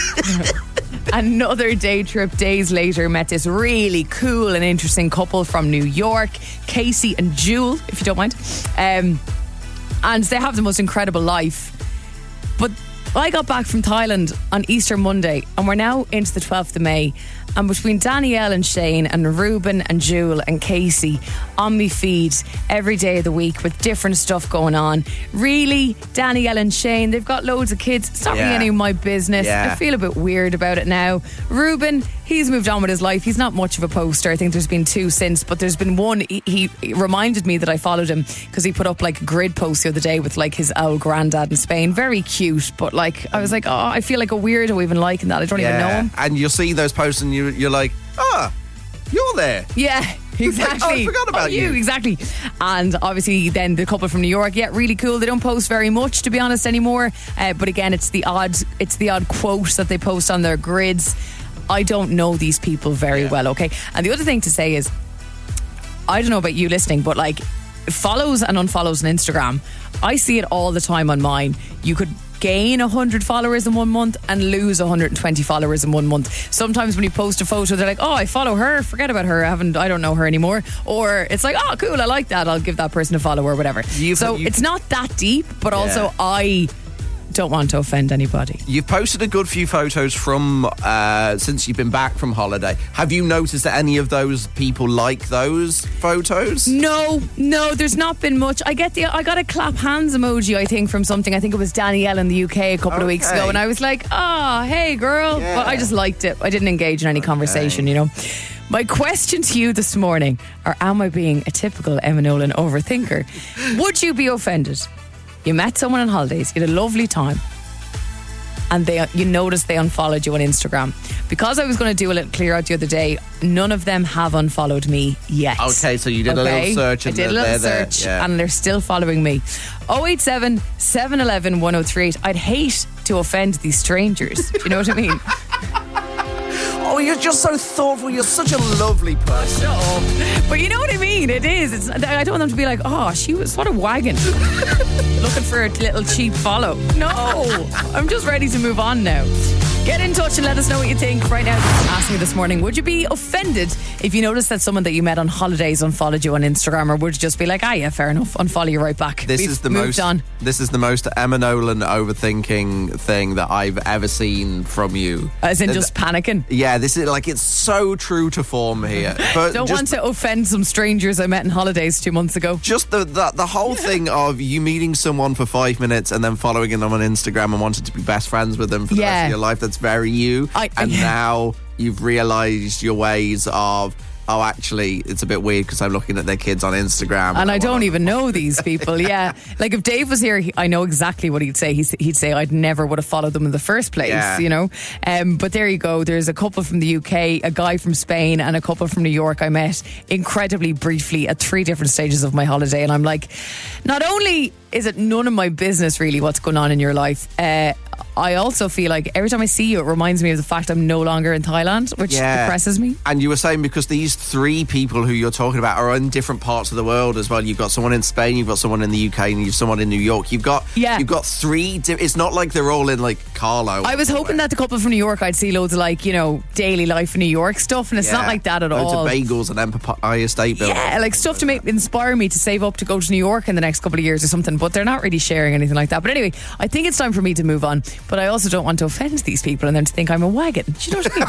Another day trip days later, met this really cool and interesting couple from New York, Casey and Jewel, if you don't mind. And they have the most incredible life. But I got back from Thailand on Easter Monday and we're now into the 12th of May. And between Danielle and Shane and Ruben and Jewel and Casey on me feed every day of the week with different stuff going on. Really, Danielle and Shane, they've got loads of kids. It's not really any of my business. I feel a bit weird about it now. Ruben, he's moved on with his life. He's not much of a poster. I think there's been 2 since, but there's been one. He reminded me that I followed him because he put up like a grid post the other day with like his old granddad in Spain. Very cute, but like I was like, oh, I feel like a weirdo even liking that. I don't even know him. And you'll see those posts and you're like, you're there. Yeah, exactly. I forgot about you. Exactly. And obviously then the couple from New York, really cool. They don't post very much, to be honest, anymore. But again, it's the odd quote that they post on their grids. I don't know these people very well, okay? And the other thing to say is, I don't know about you listening, but like, follows and unfollows on Instagram. I see it all the time on mine. You could gain 100 followers in 1 month and lose 120 followers in 1 month. Sometimes when you post a photo, they're like, oh, I follow her, forget about her, I don't know her anymore. Or it's like, oh, cool, I like that, I'll give that person a follow or whatever. It's not that deep, but also I don't want to offend anybody. You've posted a good few photos from since you've been back from holiday. Have you noticed that any of those people like those photos? No, there's not been much. I got a clap hands emoji, I think, from something. I think it was Danielle in the UK a couple of weeks ago, and I was like, hey girl. Yeah. But I just liked it. I didn't engage in any conversation, you know. My question to you this morning, or am I being a typical Emma Nolan overthinker? Would you be offended? You met someone on holidays, you had a lovely time, and you noticed they unfollowed you on Instagram. Because I was going to do a little clear out the other day, none of them have unfollowed me yet. Okay, so you did a little search. I did a little search, and they're still following me. 087 711 1038. I'd hate to offend these strangers. Do you know what I mean? Oh, you're just so thoughtful. You're such a lovely person. Shut up. But you know what I mean? It is. I don't want them to be like, oh, she was what a wagon. Looking for a little cheap follow. No, I'm just ready to move on now. Get in touch and let us know what you think. Right now, asking you this morning, would you be offended if you noticed that someone that you met on holidays unfollowed you on Instagram, or would you just be like, yeah, fair enough, unfollow you right back? This is the most Emma Nolan overthinking thing that I've ever seen from you. As in just panicking? Yeah, this is like, it's so true to form here. But don't want to offend some strangers I met on holidays 2 months ago. Just the whole thing of you meeting someone for 5 minutes and then following them on Instagram and wanting to be best friends with them for the rest of your life. That's very you. Now you've realised your ways of, oh, actually, it's a bit weird because I'm looking at their kids on Instagram. And I don't even know these people, yeah. Like, if Dave was here, I know exactly what he'd say. He'd say I'd never would have followed them in the first place, you know. But there you go. There's a couple from the UK, a guy from Spain, and a couple from New York I met incredibly briefly at 3 different stages of my holiday. And I'm like, not only is it none of my business really what's going on in your life, I also feel like every time I see you, it reminds me of the fact I'm no longer in Thailand, which depresses me. And you were saying, because these 3 people who you're talking about are in different parts of the world as well. You've got someone in Spain, you've got someone in the UK, and you've someone in New York. You've got 3. It's not like they're all in like Carlo. I was hoping that the couple from New York, I'd see loads of like, you know, daily life in New York stuff, and it's not like that at all. Loads of bagels and Empire State Building. Yeah, like stuff to inspire me to save up to go to New York in the next couple of years or something. But they're not really sharing anything like that. But anyway, I think it's time for me to move on. But I also don't want to offend these people and then to think I'm a wagon. Do you know what I mean?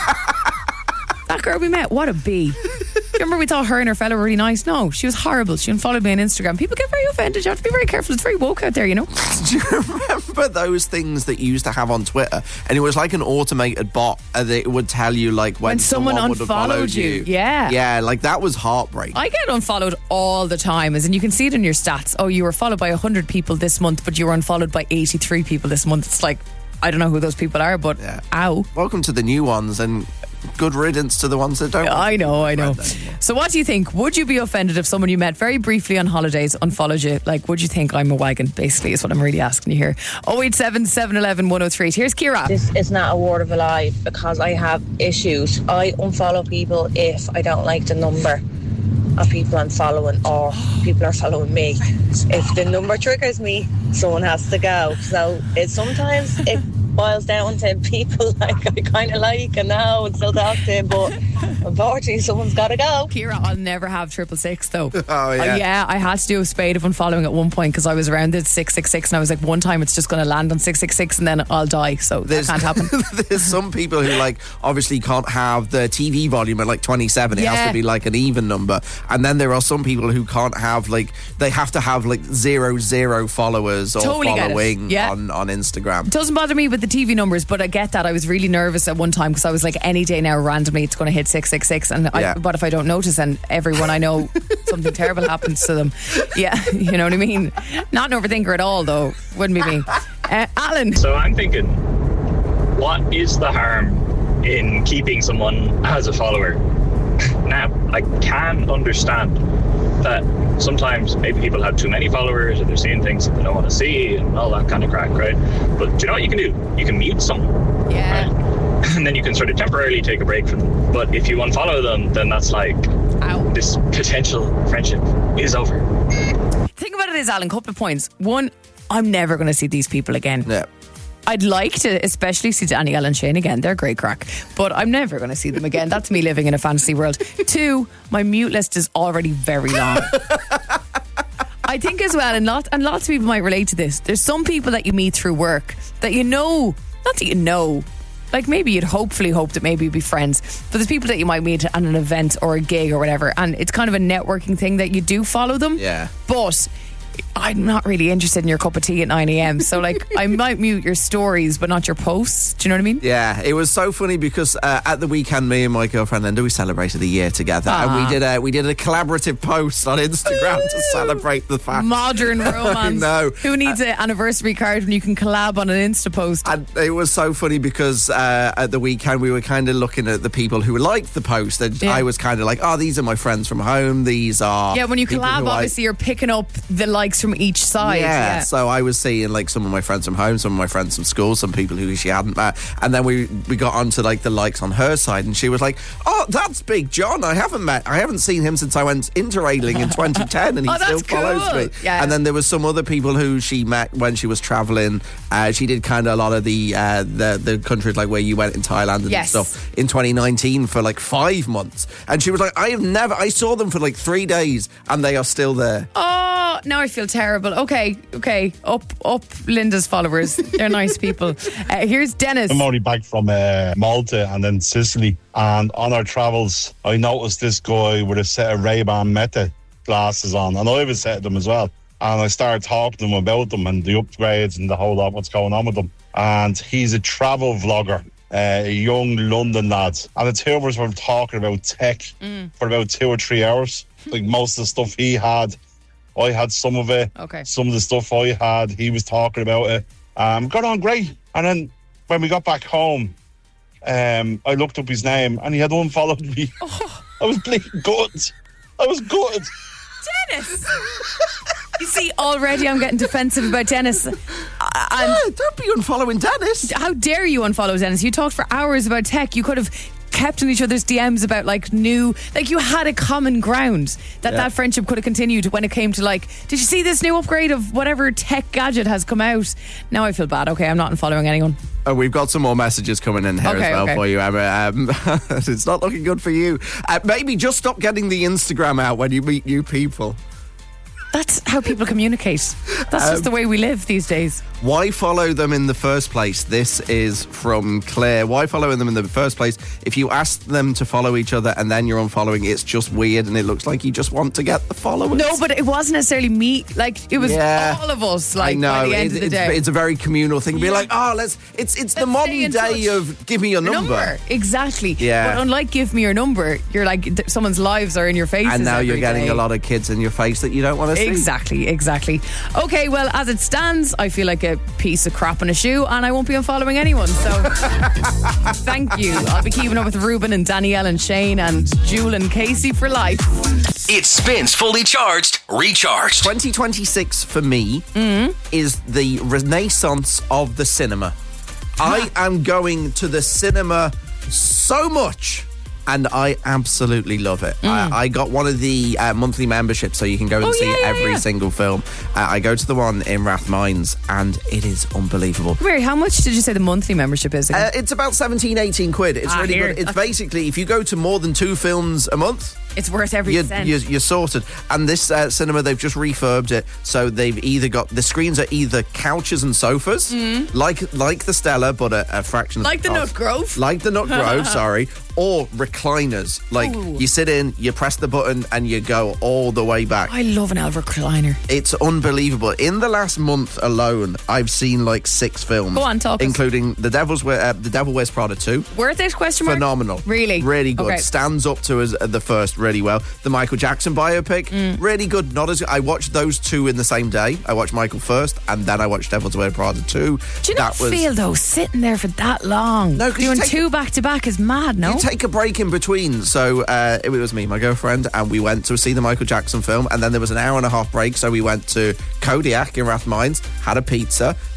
That girl we met, what a bee. Remember we thought her and her fella were really nice? No, she was horrible. She unfollowed me on Instagram. People get very offended. You have to be very careful. It's very woke out there, you know. Do you remember those things that you used to have on Twitter? And it was like an automated bot that it would tell you like when someone would have followed you. Yeah, like that was heartbreaking. I get unfollowed all the time, as in you can see it in your stats. Oh, you were followed by 100 people this month, but you were unfollowed by 83 people this month. It's like, I don't know who those people are, but ow. Welcome to the new ones, and good riddance to the ones that don't. I know. So what do you think? Would you be offended if someone you met very briefly on holidays unfollowed you? Like, would you think I'm a wagon, basically, is what I'm really asking you here. 087 711 103. Here's Ciara. This is not a word of a lie, because I have issues. I unfollow people if I don't like the number of people I'm following, or people are following me. If the number triggers me, someone has to go. So sometimes it boils down to people like I kind of like and now and still talk to, but unfortunately someone's got to go. Ciara, I'll never have 666 though. Oh yeah. Yeah, I had to do a spade of unfollowing at one point because I was around at 666 and I was like, one time it's just going to land on 666 and then I'll die, so that can't happen. There's some people who like obviously can't have the TV volume at like 27. It has to be like an even number. And then there are some people who can't have like, they have to have like 0 followers or following on Instagram. It doesn't bother me with the TV numbers, but I get that. I was really nervous at one time because I was like, any day now randomly it's going to hit 666, and but if I don't notice and everyone I know something terrible happens to them, you know what I mean. Not an overthinker at all though, wouldn't be me. Alan. So I'm thinking, what is the harm in keeping someone as a follower? Now I can understand that sometimes maybe people have too many followers, or they're seeing things that they don't want to see and all that kind of crack, right? But do you know what you can do? You can mute someone, right? And then you can sort of temporarily take a break from them. But if you unfollow them, then that's like this potential friendship is over. The thing about it is, Alan, couple of points. One, I'm never going to see these people again. Yeah. I'd like to especially see Danielle and Shane again. They're great crack. But I'm never going to see them again. That's me living in a fantasy world. 2, my mute list is already very long. I think as well, and lots of people might relate to this, there's some people that you meet through work that you know, not that you know, like maybe you'd hopefully hope that maybe you'd be friends, but there's people that you might meet at an event or a gig or whatever, and it's kind of a networking thing that you do follow them. Yeah. But I'm not really interested in your cup of tea at 9 a.m. So like I might mute your stories but not your posts. Do you know what I mean? Yeah, it was so funny because at the weekend, me and my girlfriend Linda, we celebrated a year together, and we did a collaborative post on Instagram to celebrate the fact. Modern romance. I know. Who needs an anniversary card when you can collab on an Insta post? And it was so funny because at the weekend we were kind of looking at the people who liked the post, and I was kind of like, oh, these are my friends from home. These are when you collab, obviously you're picking up the likes from each side. Yeah, so I was seeing like some of my friends from home, some of my friends from school, some people who she hadn't met, and then we got onto like the likes on her side, and she was like, oh, that's Big John. I haven't seen him since I went interrailing in 2010, and he still follows me. Yeah. And then there was some other people who she met when she was traveling. She did kind of a lot of the countries like where you went in Thailand and stuff in 2019 for like 5 months, and she was like, I saw them for like 3 days and they are still there. Oh, now I feel terrible. Okay. Up Linda's followers. They're nice people. Here's Dennis. I'm only back from Malta and then Sicily, and on our travels I noticed this guy with a set of Ray-Ban Meta glasses on, and I have a set of them as well, and I started talking to him about them and the upgrades and the whole lot, what's going on with them. And he's a travel vlogger, a young London lad, and the two of us were talking about tech for about 2 or 3 hours. Like most of the stuff he had, I had some of it. Okay. Some of the stuff I had, he was talking about it. Got on great. And then when we got back home, I looked up his name and he had unfollowed me. Oh. I was bleeding gutted. I was gutted. Dennis! You see, already I'm getting defensive about Dennis. Don't be unfollowing Dennis. How dare you unfollow Dennis? You talked for hours about tech. You could have kept in each other's DMs about you had a common ground that friendship could have continued when it came to like, did you see this new upgrade of whatever tech gadget has come out? Now I feel bad. Okay, I'm not unfollowing anyone. Oh, we've got some more messages coming in here as well for you, Emma. It's not looking good for you. Maybe just stop getting the Instagram out when you meet new people. That's how people communicate. That's just the way we live these days. Why follow them in the first place? This is from Claire. Why follow them in the first place? If you ask them to follow each other and then you're unfollowing, it's just weird and it looks like you just want to get the followers. No, but it wasn't necessarily me. Like, it was all of us. Like, I know. By the end of the day. It's a very communal thing. Be like, it's the modern day of give me your number. Exactly. Yeah. But unlike give me your number, you're like, someone's lives are in your faces. And now you're getting a lot of kids in your face that you don't want to see. Exactly. Okay, well, as it stands, I feel like a piece of crap in a shoe and I won't be unfollowing anyone. So, thank you. I'll be keeping up with Ruben and Danielle and Shane and Jewel and Casey for life. It spins fully charged, recharged. 2026 for me is the renaissance of the cinema. I am going to the cinema so much. And I absolutely love it. I got one of the monthly memberships, so you can go and see every single film. I go to the one in Rathmines, and it is unbelievable. Mary, how much did you say the monthly membership is again? It's about 17, 18 quid. It's really good. It's basically, if you go to more than 2 films a month, it's worth every cent. You're sorted. And this cinema, they've just refurbed it, so they've either got the screens are either couches and sofas, like the Stella, but a fraction like of the cost. Like the Nut Grove, sorry, or recliners. Like you sit in, you press the button, and you go all the way back. I love an old recliner. It's unbelievable. In the last month alone, I've seen like 6 films. Go on, talk. Including The Devil Wears Prada 2. Worth it? Question mark. Phenomenal. Really good. Okay. Stands up to as the first really well. The Michael Jackson biopic, really good. Not as I watched those 2 in the same day. I watched Michael first, and then I watched Devil Wears Prada 2. Do you not feel though sitting there for that long? No, doing 2 back to back is mad. No, you take a break in between. So it was me, my girlfriend, and we went to see the Michael Jackson film, and then there was an hour and a half break. So we went to Kodiak in Rathmines, had a pizza,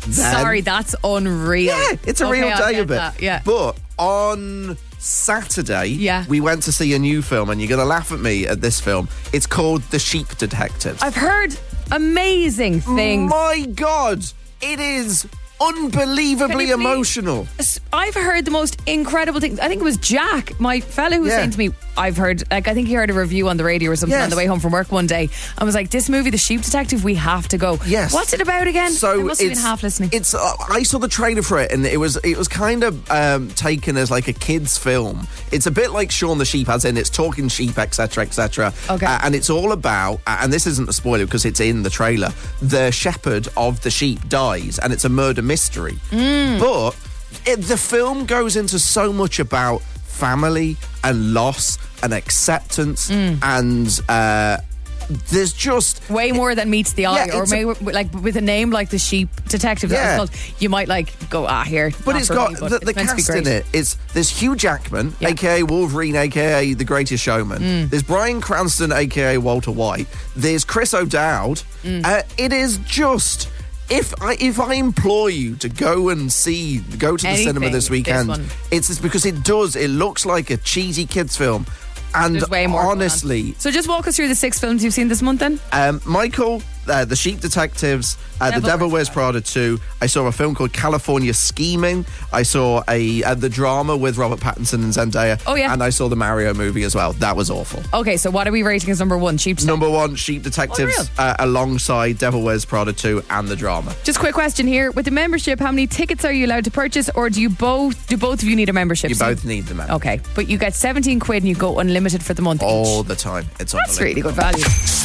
Sorry, that's unreal. Yeah, it's a real I'll day get of it. that, yeah. But on Saturday, we went to see a new film, and you're going to laugh at me at this film. It's called The Sheep Detectives. I've heard amazing things. My God, it is unbelievably emotional. I've heard the most incredible things. I think it was Jack, my fellow, who was saying to me, I think he heard a review on the radio or something on the way home from work one day. I was like, this movie, The Sheep Detective, we have to go. Yes. What's it about again? So I must have been half listening. It's I saw the trailer for it, and it was kind of taken as like a kid's film. It's a bit like Shaun the Sheep, as in it's talking sheep, etc., etc. Okay. And it's all about, and this isn't a spoiler because it's in the trailer, the shepherd of the sheep dies, and it's a murder mystery. But the film goes into so much about family and loss and acceptance, and there's just way more than meets the eye, Yeah, or it's maybe like with a name like The Sheep Detective, Yeah. that's called, you might like go here. But not it's for got me, but the it's meant to be cast in great. it. There's Hugh Jackman, aka Wolverine, aka The Greatest Showman. There's Bryan Cranston, aka Walter White. There's Chris O'Dowd. It is just. If I implore you to go to the cinema this weekend, one. it's just because it looks like a cheesy kids film, and There's way more going on. honestly, So just walk us through the 6 films you've seen this month then. Michael, The Sheep Detectives, The Devil Wears Prada 2. I saw a film called California Scheming. I saw the drama with Robert Pattinson and Zendaya. Oh, yeah. And I saw the Mario movie as well. That was awful. Okay, so what are we rating as number 1? Sheep Detective? Number 1, Sheep Detectives, alongside Devil Wears Prada 2 and the drama. Just a quick question here. With the membership, how many tickets are you allowed to purchase, or do both of you need a membership? You both need the membership. Okay, but you get 17 quid and you go unlimited for the month All each. the time. It's That's really good value.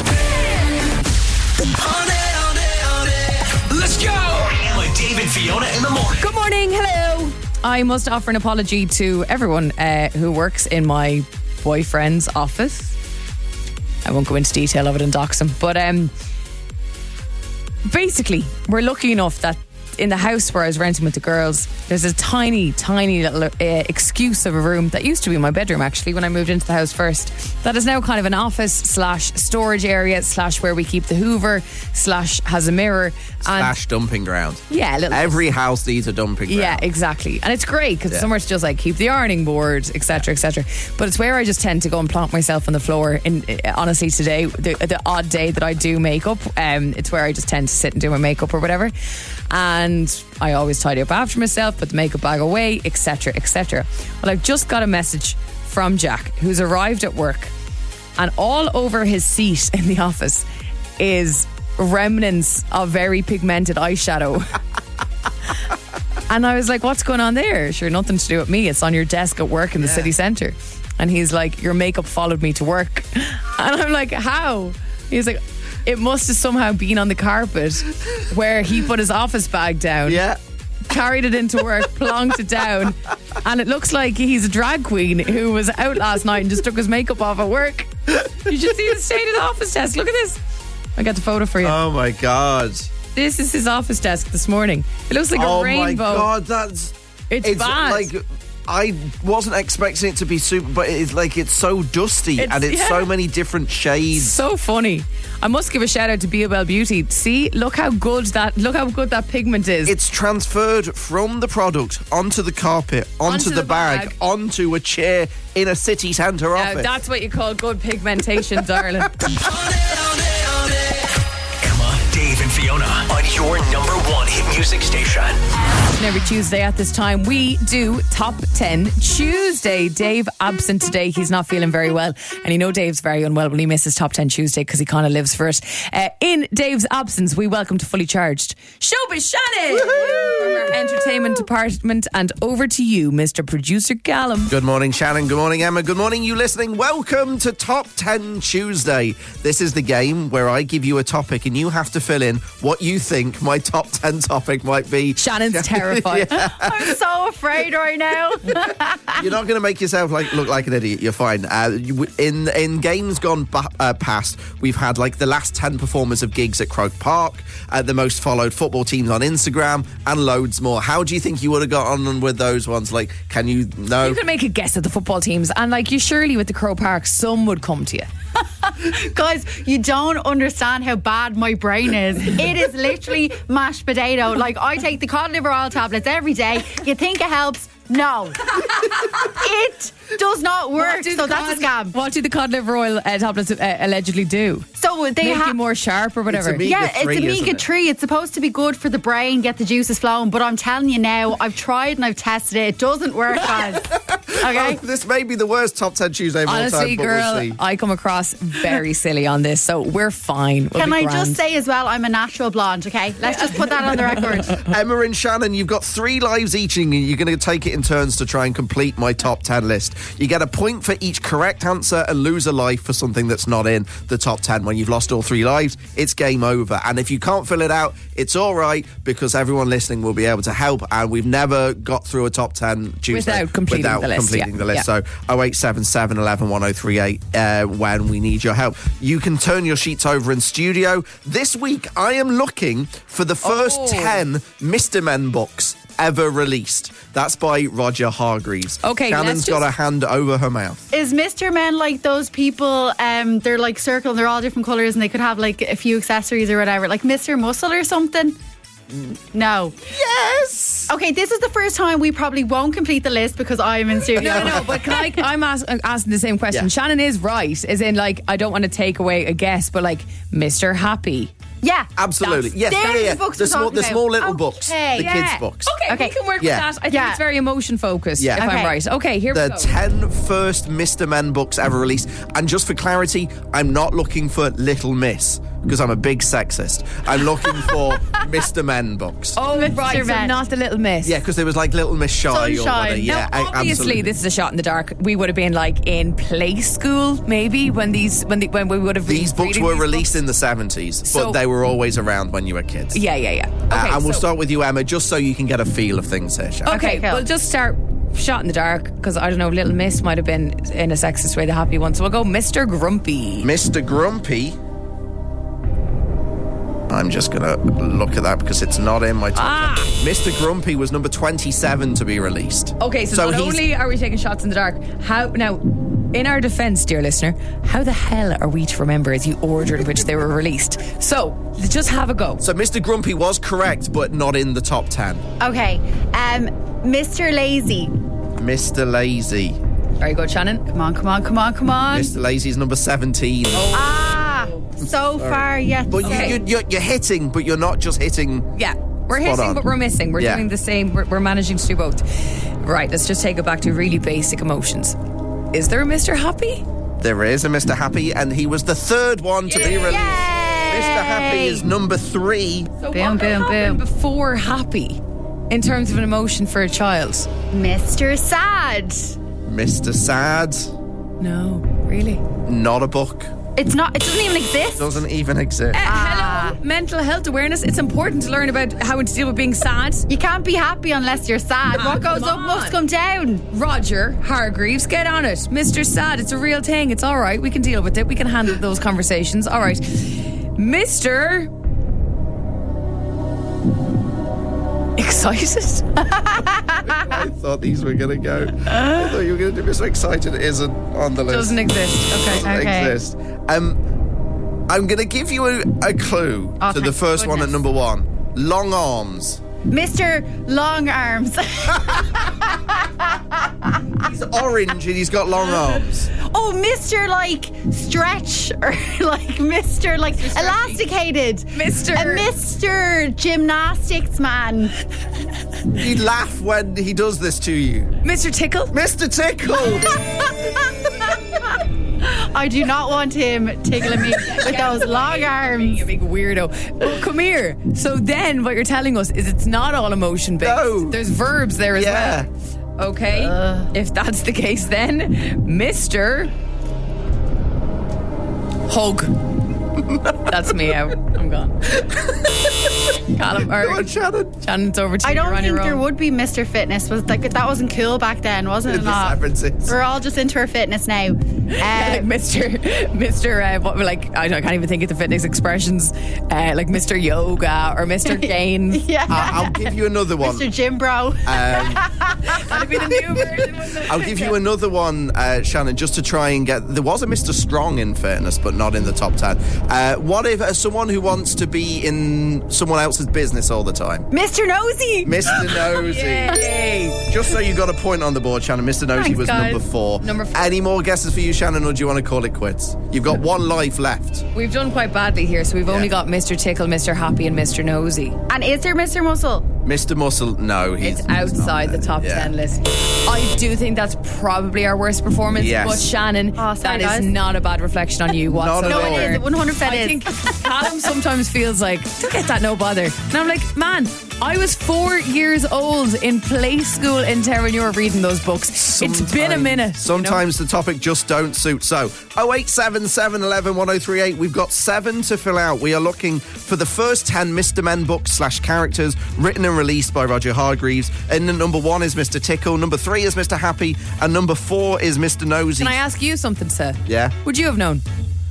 Let's go! With Dave and Fiona in the morning. Good morning, hello. I must offer an apology to everyone who works in my boyfriend's office. I won't go into detail of it and dox him, but basically, we're lucky enough that in the house where I was renting with the girls, there's a tiny little excuse of a room that used to be my bedroom, actually, when I moved into the house first. That is now kind of an office / storage area / where we keep the Hoover / has a mirror and / dumping ground. Yeah, a little Every house needs a dumping ground. yeah, exactly. And it's great because it's somewhere to just like keep the ironing board, etc., etc. But it's where I just tend to go and plonk myself on the floor. Honestly, today, the odd day that I do makeup, it's where I just tend to sit and do my makeup or whatever. And I always tidy up after myself, put the makeup bag away, etc., etc. Well, I've just got a message from Jack, who's arrived at work, and all over his seat in the office is remnants of very pigmented eyeshadow. And I was like, what's going on there? Sure, nothing to do with me. It's on your desk at work in the city centre. And he's like, your makeup followed me to work. And I'm like, how? He's like, it must have somehow been on the carpet where he put his office bag down. Yeah. Carried it into work, plonked it down, and it looks like he's a drag queen who was out last night and just took his makeup off at work. You should see the state of the office desk. Look at this. I got the photo for you. Oh my God. This is his office desk this morning. It looks like a rainbow. Oh my God, that's... It's bad. Like, I wasn't expecting it to be super, but it's like it's so dusty and it's so many different shades. So funny. I must give a shout out to BOL Beauty. See, look how good that pigment is. It's transferred from the product onto the carpet, onto the bag, onto a chair in a city centre Now, office. that's what you call good pigmentation, darling. Come on, Dave and Fiona on your number 1 hit music station. And every Tuesday at this time, we do Top 10 Tuesday. Dave absent today. He's not feeling very well. And you know Dave's very unwell when he misses Top 10 Tuesday because he kind of lives for it. In Dave's absence, we welcome to Fully Charged Showbiz Shannon from our entertainment department. And over to you, Mr. Producer Callum. Good morning, Shannon. Good morning, Emma. Good morning, you listening. Welcome to Top 10 Tuesday. This is the game where I give you a topic and you have to fill in what you think my top 10 topic might be. Shannon's terrified. I'm so afraid right now. You're not going to make yourself look like an idiot. You're fine. In games gone past, we've had like the last 10 performers of gigs at Croke Park, the most followed football teams on Instagram, and loads more. How do you think you would have got on with those ones? Like, can you know? You could make a guess at the football teams, and like you surely with the Croke Park, some would come to you. Guys, you don't understand how bad my brain is. It is literally mashed potato. Like, I take the cod liver oil tablets every day. You think it helps? No. It does not work, so that's a scam. What do the cod liver oil tablets allegedly do? So they make you more sharp or whatever? It's omega-3. It's supposed to be good for the brain, get the juices flowing, but I'm telling you now, I've tried and I've tested it. It doesn't work, guys. Okay? This may be the worst Top 10 Tuesday of all time, Honestly, but girl, we'll see. I come across very silly on this, so we're fine. We'll Can be I grand. just say as well, I'm a natural blonde, okay? Let's just put that on the record. Emma and Shannon, you've got 3 lives each, and you're going to take it in turns to try and complete my top 10 list. You get a point for each correct answer and lose a life for something that's not in the top 10. When you've lost all 3 lives, it's game over. And if you can't fill it out, it's all right, because everyone listening will be able to help. And we've never got through a top 10 Tuesday without completing the list. So 0877 11 1038 when we need your help. You can turn your sheets over in studio. This week, I am looking for the first 10 Mr. Men books ever released. That's by Roger Hargreaves. Okay, Shannon's got a hand over her mouth. Is Mr. Men like those people, they're like circle, they're all different colours and they could have like a few accessories or whatever, like Mr. Muscle or something? No. Yes. Okay, this is the first time we probably won't complete the list because I'm in studio. No, but I'm asking the same question. Yeah. Shannon is right, as in, like, I don't want to take away a guess, but like Mr. Happy. Yeah. Absolutely. Yes. They're the books The we're small talking little about. books. Okay. The Yeah. kids' books. Okay, we can work with that. I think it's very emotion focused, Yeah. if I'm Okay. right. Okay, here we The go. 10 first Mr. Men books ever released. And just for clarity, I'm not looking for Little Miss, because I'm a big sexist. I'm looking for Mr. Men books. Oh, Mr. right, so Men. not the Little Miss. Yeah, because there was like Little Miss Shy or Sunshine. whatever. Yeah, Now, obviously, absolutely. this is a shot in the dark. We would have been like in play school, maybe when we would have. These books reading were these released books. in the 70s, So- but they were always around when you were kids. Yeah. Okay, And we'll so- start with you, Emma, just so you can get a feel of things here, Shannon. Okay, Okay, cool. we'll just start shot in the dark, because I don't know, Little Miss might have been in a sexist way the happy one. So we'll go Mr. Grumpy. Mr. Grumpy. I'm just going to look at that because it's not in my top 10. Mr. Grumpy was number 27 to be released. Okay, so not only are we taking shots in the dark, now, in our defence, dear listener, how the hell are we to remember the order in which they were released? So, just have a go. So Mr. Grumpy was correct, but not in the top 10. Okay, Mr. Lazy. Mr. Lazy. Very good, Shannon. Come on. Mr. Lazy is number 17. So far yet. But Okay. you're hitting, but you're not just hitting. Yeah, we're Spot hitting, on. but we're missing. We're Yeah. doing the same. We're managing to do both. Right, let's just take it back to really basic emotions. Is there a Mr. Happy? There is a Mr. Happy, and he was the third one to be released. Mr. Happy is number 3. So Boom, what boom, happened boom. before Happy in terms of an emotion for a child? Mr. Sad. Mr. Sad, No, really. not a book. It doesn't even exist. Doesn't even exist. Hello, mental health awareness. It's important to learn about how to deal with being sad. You can't be happy unless you're sad. What goes come up must on. come down. Roger Hargreaves, get on it. Mr. Sad, it's a real thing. It's all right. We can deal with it. We can handle those conversations. All right. Mr. Excited? I thought these were going to go. I thought you were going to do Mr. Excited. It isn't on the list. Doesn't exist. Okay. Doesn't Okay. exist. I'm going to give you a clue Oh, to the thank first one at goodness. number 1. Long arms. Mr. Long Arms. He's orange and he's got long arms. Oh, Mr. like stretch or like Mr. like elasticated. Mr. A Mr. Gymnastics man. You laugh when he does this to you. Mr. Tickle? Mr. Tickle. I do not want him tickling me with those long arms. A big weirdo. Oh, come here. So then what you're telling us is it's not all emotion based. No. There's verbs there as Yeah. well. Okay. If that's the case, then Mr. Hug. That's me out. I'm gone. Callum, or Shannon. Shannon, it's over to you. I don't You're on think your there own. would be Mr. Fitness. Was like that wasn't cool back then, wasn't it? In the Not? 70s. We're all just into our fitness now. Like Mr. What, like I can't even think of the fitness expressions. Like Mr. Yoga or Mr. Gains. Yeah. I'll give you another one. Mr. Jim Bro. That'd be the new version. wouldn't it? I'll give you another one, Shannon, just to try and get... There was a Mr. Strong, in fairness, but not in the top 10. What if someone who wants to be in someone else's business all the time? Mr. Nosy. Mr. Nosy. Yay. Just so you got a point on the board, Shannon, Mr. Nosy Thanks, was guys. number 4. Number 4. Any more guesses for you, Shannon, or do you want to call it quits? You've got one life left. We've done quite badly here, so we've only Yeah. got Mr. Tickle, Mr. Happy, and Mr. Nosy. And is there Mr. Muscle? Mr. Muscle, no. It's outside the top 10 list. I do think that's probably our worst performance, Yes. but Shannon, Oh, sorry, that is guys. not a bad reflection on you Not whatsoever. at all. No, it is. It 100% I is. think Callum sometimes feels like, don't get that, no bother. And I'm like, man, I was 4 years old in play school in Terranure reading those books. It's been a minute. Sometimes the topic just don't suit. So 0877 11 1038. We've got 7 to fill out. We are looking for the first 10 Mr. Men books / characters written and released by Roger Hargreaves. And number 1 is Mr. Tickle, number 3 is Mr. Happy, and number 4 is Mr. Nosy. Can I ask you something, sir? Yeah. Would you have known?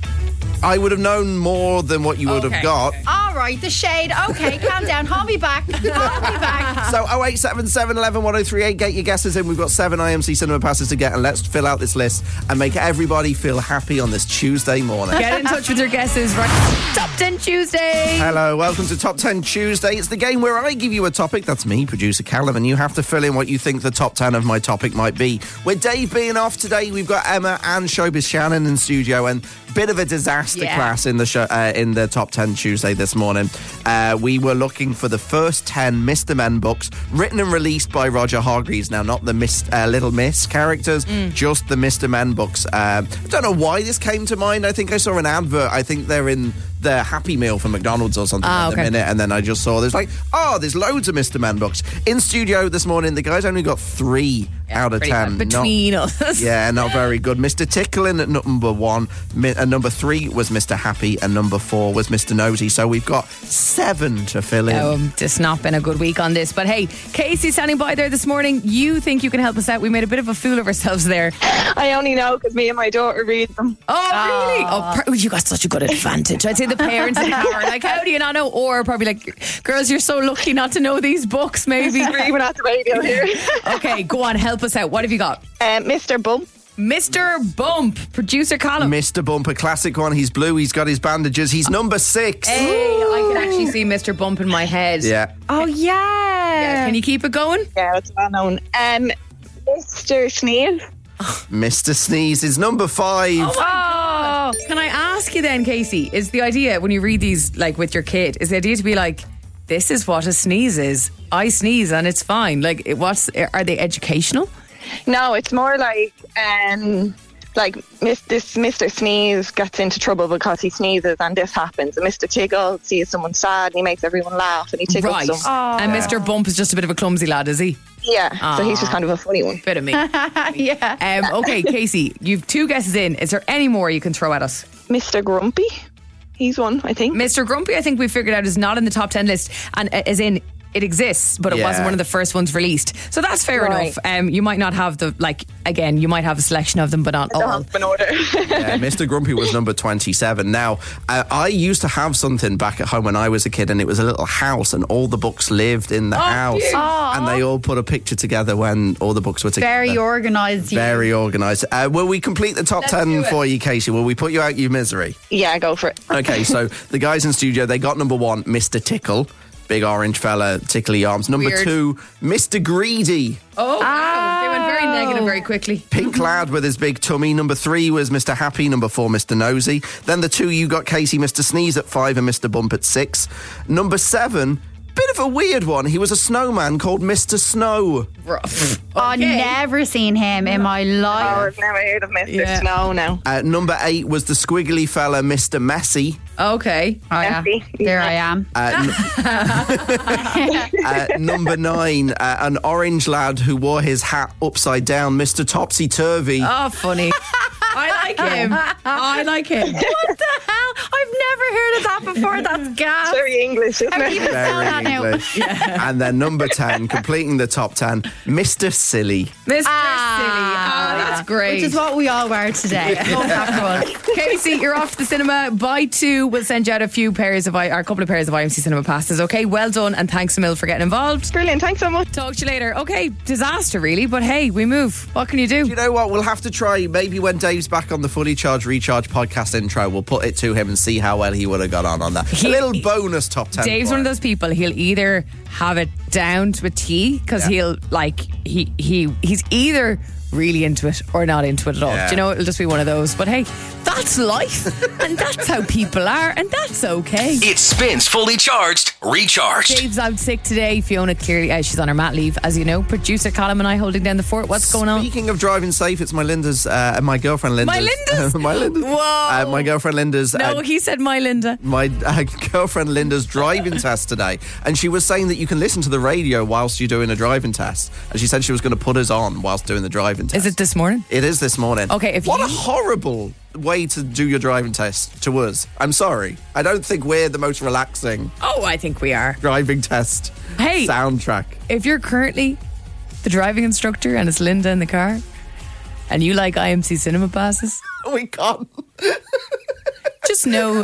I would have known more than what you would Okay, have got. okay. All right, the shade. Okay, calm down. Hold me back. Hold me back. So 0877 11 1038, get your guesses in. We've got 7 IMC cinema passes to get, and let's fill out this list and make everybody feel happy on this Tuesday morning. Get in touch with your guesses. Right. Top 10 Tuesday. Hello, welcome to Top 10 Tuesday. It's the game where I give you a topic, that's me, producer Callum, and you have to fill in what you think the top 10 of my topic might be. With Dave being off today, we've got Emma and Showbiz Shannon in studio, and bit of a disaster class in the show, in the Top 10 Tuesday this morning. We were looking for the first 10 Mr. Men books written and released by Roger Hargreaves. Now, not the Little Miss characters, just the Mr. Men books. I don't know why this came to mind. I think I saw an advert. I think they're in the Happy Meal from McDonald's or something at the minute, and then I just saw there's loads of Mr. Men books. In studio this morning, the guys only got 3 out of 10. Between us. Yeah, not very good. Mr. Tickle in at number 1, and number 3 was Mr. Happy, and number 4 was Mr. Nosy. So we've got 7 to fill in. It's not been a good week on this, but hey, Casey standing by there this morning. You think you can help us out? We made a bit of a fool of ourselves there. I only know because me and my daughter read them. Oh, really? Oh, you got such a good advantage. I'd say the parents in the car are like, how do you not know? Or probably like, girls, you're so lucky not to know these books, maybe. Screaming at the radio here. Okay, go on, help us out. What have you got? Mr. Bump. Mr. Bump, producer Callum. Mr. Bump, a classic one. He's blue, he's got his bandages, he's number 6. Hey, I can actually see Mr. Bump in my head. Yeah. Oh, yeah. Can you keep it going? Yeah, it's well known. Mr. Sneeze. Mr. Sneeze is number 5. Oh, can I ask you then, Casey, is the idea when you read these, like with your kid, is the idea to be like, this is what a sneeze is. I sneeze and it's fine. Like, are they educational? No, it's more like Mr. Sneeze gets into trouble because he sneezes and this happens. And Mr. Tickle sees someone sad and he makes everyone laugh and he tickles Right. them. And Mr. Bump is just a bit of a clumsy lad, is he? Yeah, so he's just kind of a funny one. Bit of me. Yeah. Okay, Casey, you've 2 guesses in. Is there any more you can throw at us? Mr. Grumpy. He's one, I think. Mr. Grumpy, I think we figured out, is not in the top 10 list, and as in it exists, but it wasn't one of the first ones released. So that's fair enough. You might not have you might have a selection of them, but not all. In order. Yeah, Mr. Grumpy was number 27. Now, I used to have something back at home when I was a kid, and it was a little house, and all the books lived in the house. And they all put a picture together when all the books were together. Very organised. Very organised. Will we complete the top 10 for you, Casey? Will we put you out your misery? Yeah, go for it. Okay, so the guys in studio, they got number 1, Mr. Tickle. Big orange fella, tickly arms. Number 2, Mr. Greedy. Oh, wow. They went very negative very quickly. Pink lad with his big tummy. Number 3 was Mr. Happy. Number 4, Mr. Nosy. Then the 2 you got, Casey, Mr. Sneeze at 5 and Mr. Bump at 6. Number 7, bit of a weird one. He was a snowman called Mr. Snow. I've never seen him in my life. Oh, I've never heard of Mr. Snow now. Number 8 was the squiggly fella, Mr. Messy. Okay. Oh, yeah. There I am. Number 9, an orange lad who wore his hat upside down, Mr. Topsy Turvy. Oh, funny. I like him. I like him. What the hell? I've never heard of that before. That's gas. Very English, isn't How it? do you even spell that now? English. And then number 10, completing the top 10, Mr. Silly. Mr. Silly. Oh, that's great. Which is what we all wear today. Love that one. Casey, you're off to the cinema. Buy 2. We'll send you out a couple of pairs of IMC Cinema passes. Okay, well done, and thanks a mil for getting involved. Brilliant, thanks so much. Talk to you later. Okay, disaster really, but hey, we move. What can you do? You know what? We'll have to try, maybe when Dave's back on the Fully Charged Recharge podcast intro, we'll put it to him and see how well he would have got on that. A little bonus top 10. Dave's one of those people, he'll either have it down to a T, because he'll he's either really into it or not into it at all. Yeah. Do you know, it'll just be one of those. But hey, that's life, and that's how people are, and that's okay. It spins Fully Charged, Recharged. Dave's out sick today. Fiona clearly, she's on her mat leave, as you know. Producer Colin and I holding down the fort. What's going on? Speaking of driving safe, it's my girlfriend Linda's. My Linda's? my Linda's. Whoa. My girlfriend Linda's. No, he said my Linda. My girlfriend Linda's driving test today, and she was saying that you can listen to the radio whilst you're doing a driving test, and she said she was going to put us on whilst doing the driving test. Is it this morning? It is this morning. Okay, what a horrible way to do your driving test to us. I'm sorry. I don't think we're the most relaxing Oh, I think we are. driving test soundtrack. If you're currently the driving instructor and it's Linda in the car, and you like IMC Cinema passes, we can't. just know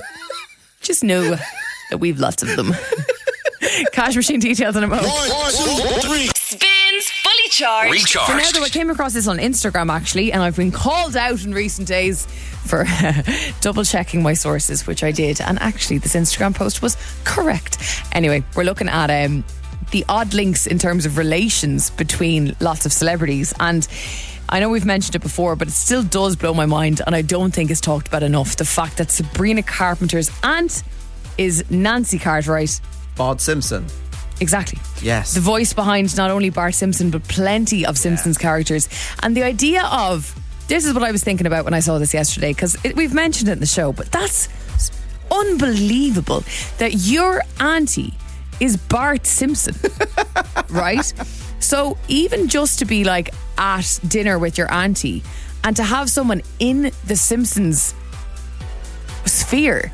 that we've lots of them. Cash machine details in a moment. 1, 2, 3. Spins Fully Charged. Recharged. For now, though, I came across this on Instagram actually, and I've been called out in recent days for double checking my sources, which I did, and actually this Instagram post was correct. Anyway, we're looking at the odd links in terms of relations between lots of celebrities, and I know we've mentioned it before, but it still does blow my mind, and I don't think it's talked about enough. The fact that Sabrina Carpenter's aunt is Nancy Cartwright. Bart Simpson. Exactly. Yes. The voice behind not only Bart Simpson, but plenty of Simpsons characters. And the idea of, this is what I was thinking about when I saw this yesterday, because we've mentioned it in the show, but that's unbelievable that your auntie is Bart Simpson, right? So even just to be like at dinner with your auntie and to have someone in the Simpsons sphere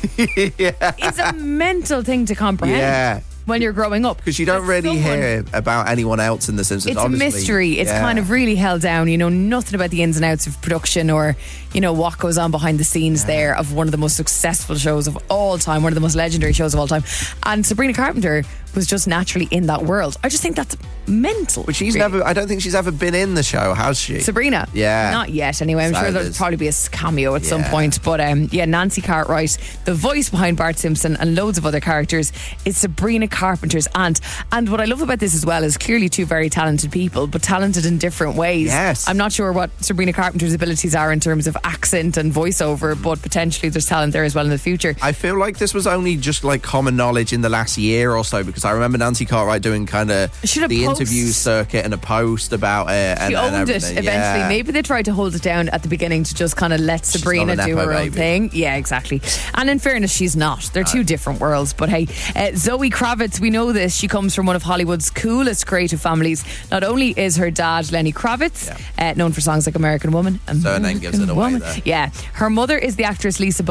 it's a mental thing to comprehend when you're growing up, because you don't really hear about anyone else in The Simpsons. It's honestly. a mystery. It's kind of really held down. You know nothing about the ins and outs of production, or what goes on behind the scenes there of one of the most successful shows of all time, one of the most legendary shows of all time. And Sabrina Carpenter was just naturally in that world. I just think that's mental. But she's never, I don't think she's ever been in the show, has she? Sabrina? Yeah. Not yet, anyway. I'm sure there'll probably be a cameo at some point. But Nancy Cartwright, the voice behind Bart Simpson and loads of other characters, is Sabrina Carpenter's aunt. And what I love about this as well is clearly two very talented people, but talented in different ways. Yes. I'm not sure what Sabrina Carpenter's abilities are in terms of accent and voiceover, but potentially there's talent there as well in the future. I feel like this was only just like common knowledge in the last year or so, because I remember Nancy Cartwright doing kind of the interview circuit and a post about it. She owned it eventually. Yeah. Maybe they tried to hold it down at the beginning to just kind of let Sabrina do her own thing. Yeah, exactly. And in fairness, she's not. They're two different worlds. But hey, Zoe Kravitz, we know this. She comes from one of Hollywood's coolest creative families. Not only is her dad Lenny Kravitz, known for songs like American Woman. Surname gives it away there. Yeah. Her mother is the actress Lisa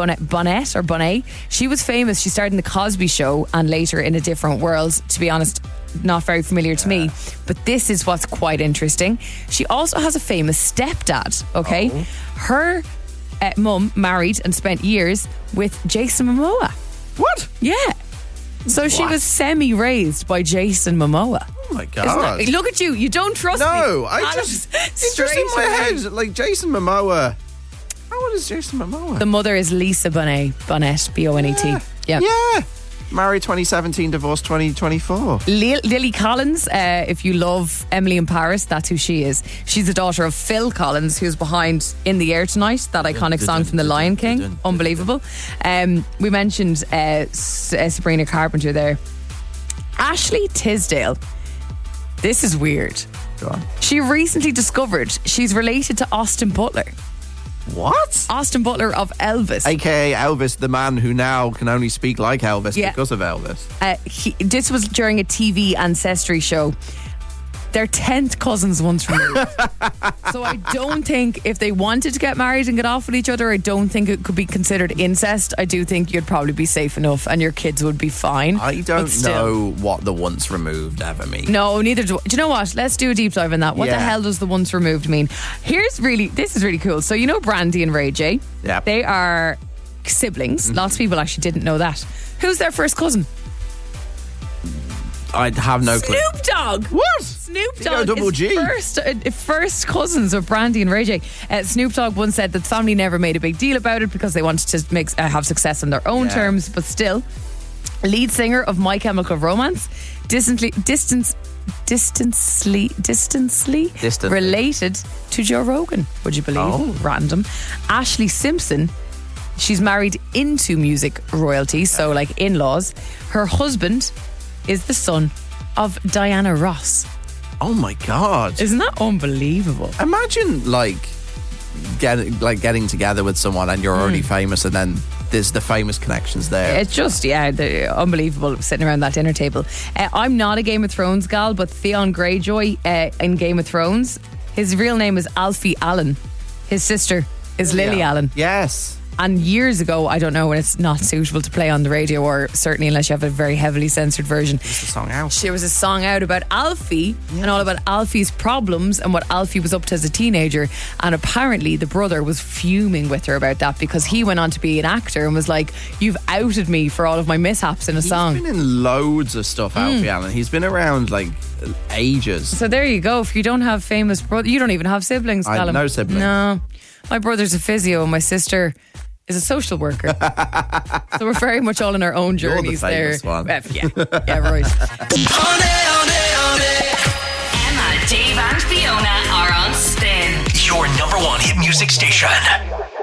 Bonet. She was famous. She started in The Cosby Show and later in A Different World. To be honest, not very familiar to me, but this is what's quite interesting. She also has a famous stepdad, okay? Her mum married and spent years with Jason Momoa. What? Yeah. So she was semi-raised by Jason Momoa. Oh my God. Look at you. You don't trust me. No, it's just in my head. Like Jason Momoa. How old is Jason Momoa? The mother is Lisa Bonet, B-O-N-E-T. Yeah. Married 2017, divorced 2024. Lily Collins, if you love Emily in Paris, that's who she is. She's the daughter of Phil Collins, who's behind In the Air Tonight, that iconic song from The Lion King. Unbelievable. We mentioned Sabrina Carpenter there. Ashley Tisdale. This is weird. Go on. She recently discovered she's related to Austin Butler. What? Austin Butler of Elvis. AKA Elvis, the man who now can only speak like Elvis because of Elvis. This was during a TV ancestry show. They're 10th cousins once removed. So I don't think if they wanted to get married and get off with each other, I don't think it could be considered incest. I do think you'd probably be safe enough and your kids would be fine. I don't know what the once removed ever means. No, neither do. Do you know what? Let's do a deep dive on that. What the hell does the once removed mean? This is really cool. So you know Brandy and Ray J? Yeah. They are siblings. Lots of people actually didn't know that. Who's their first cousin? I have no clue. Snoop Dogg. What? Snoop Dogg double is G. first cousins of Brandy and Ray J. Snoop Dogg once said that the family never made a big deal about it because they wanted to have success on their own terms, but still, lead singer of My Chemical Romance, distantly related to Joe Rogan. Would you believe? Oh. Random. Ashley Simpson. She's married into music royalty, so like in-laws. Her husband is the son of Diana Ross. Oh my God. Isn't that unbelievable? Imagine getting together with someone and you're already famous, and then there's the famous connections there. It's just, they're unbelievable sitting around that dinner table. I'm not a Game of Thrones gal, but Theon Greyjoy in Game of Thrones, his real name is Alfie Allen. His sister is Lily Allen. Yes. And years ago, I don't know when it's not suitable to play on the radio, or certainly unless you have a very heavily censored version. There's a song out. There was a song out about Alfie and all about Alfie's problems and what Alfie was up to as a teenager. And apparently the brother was fuming with her about that because he went on to be an actor and was like, you've outed me for all of my mishaps in a song. He's been in loads of stuff, Alfie Allen. He's been around like ages. So there you go. If you don't have famous brothers, you don't even have siblings, I have Callum. no siblings. No. My brother's a physio and my sister is a social worker. So we're very much all in our own journeys there. You're the famous one. Yeah, right. Emma, Dave and Fiona are on Spin. Your number one hit music station.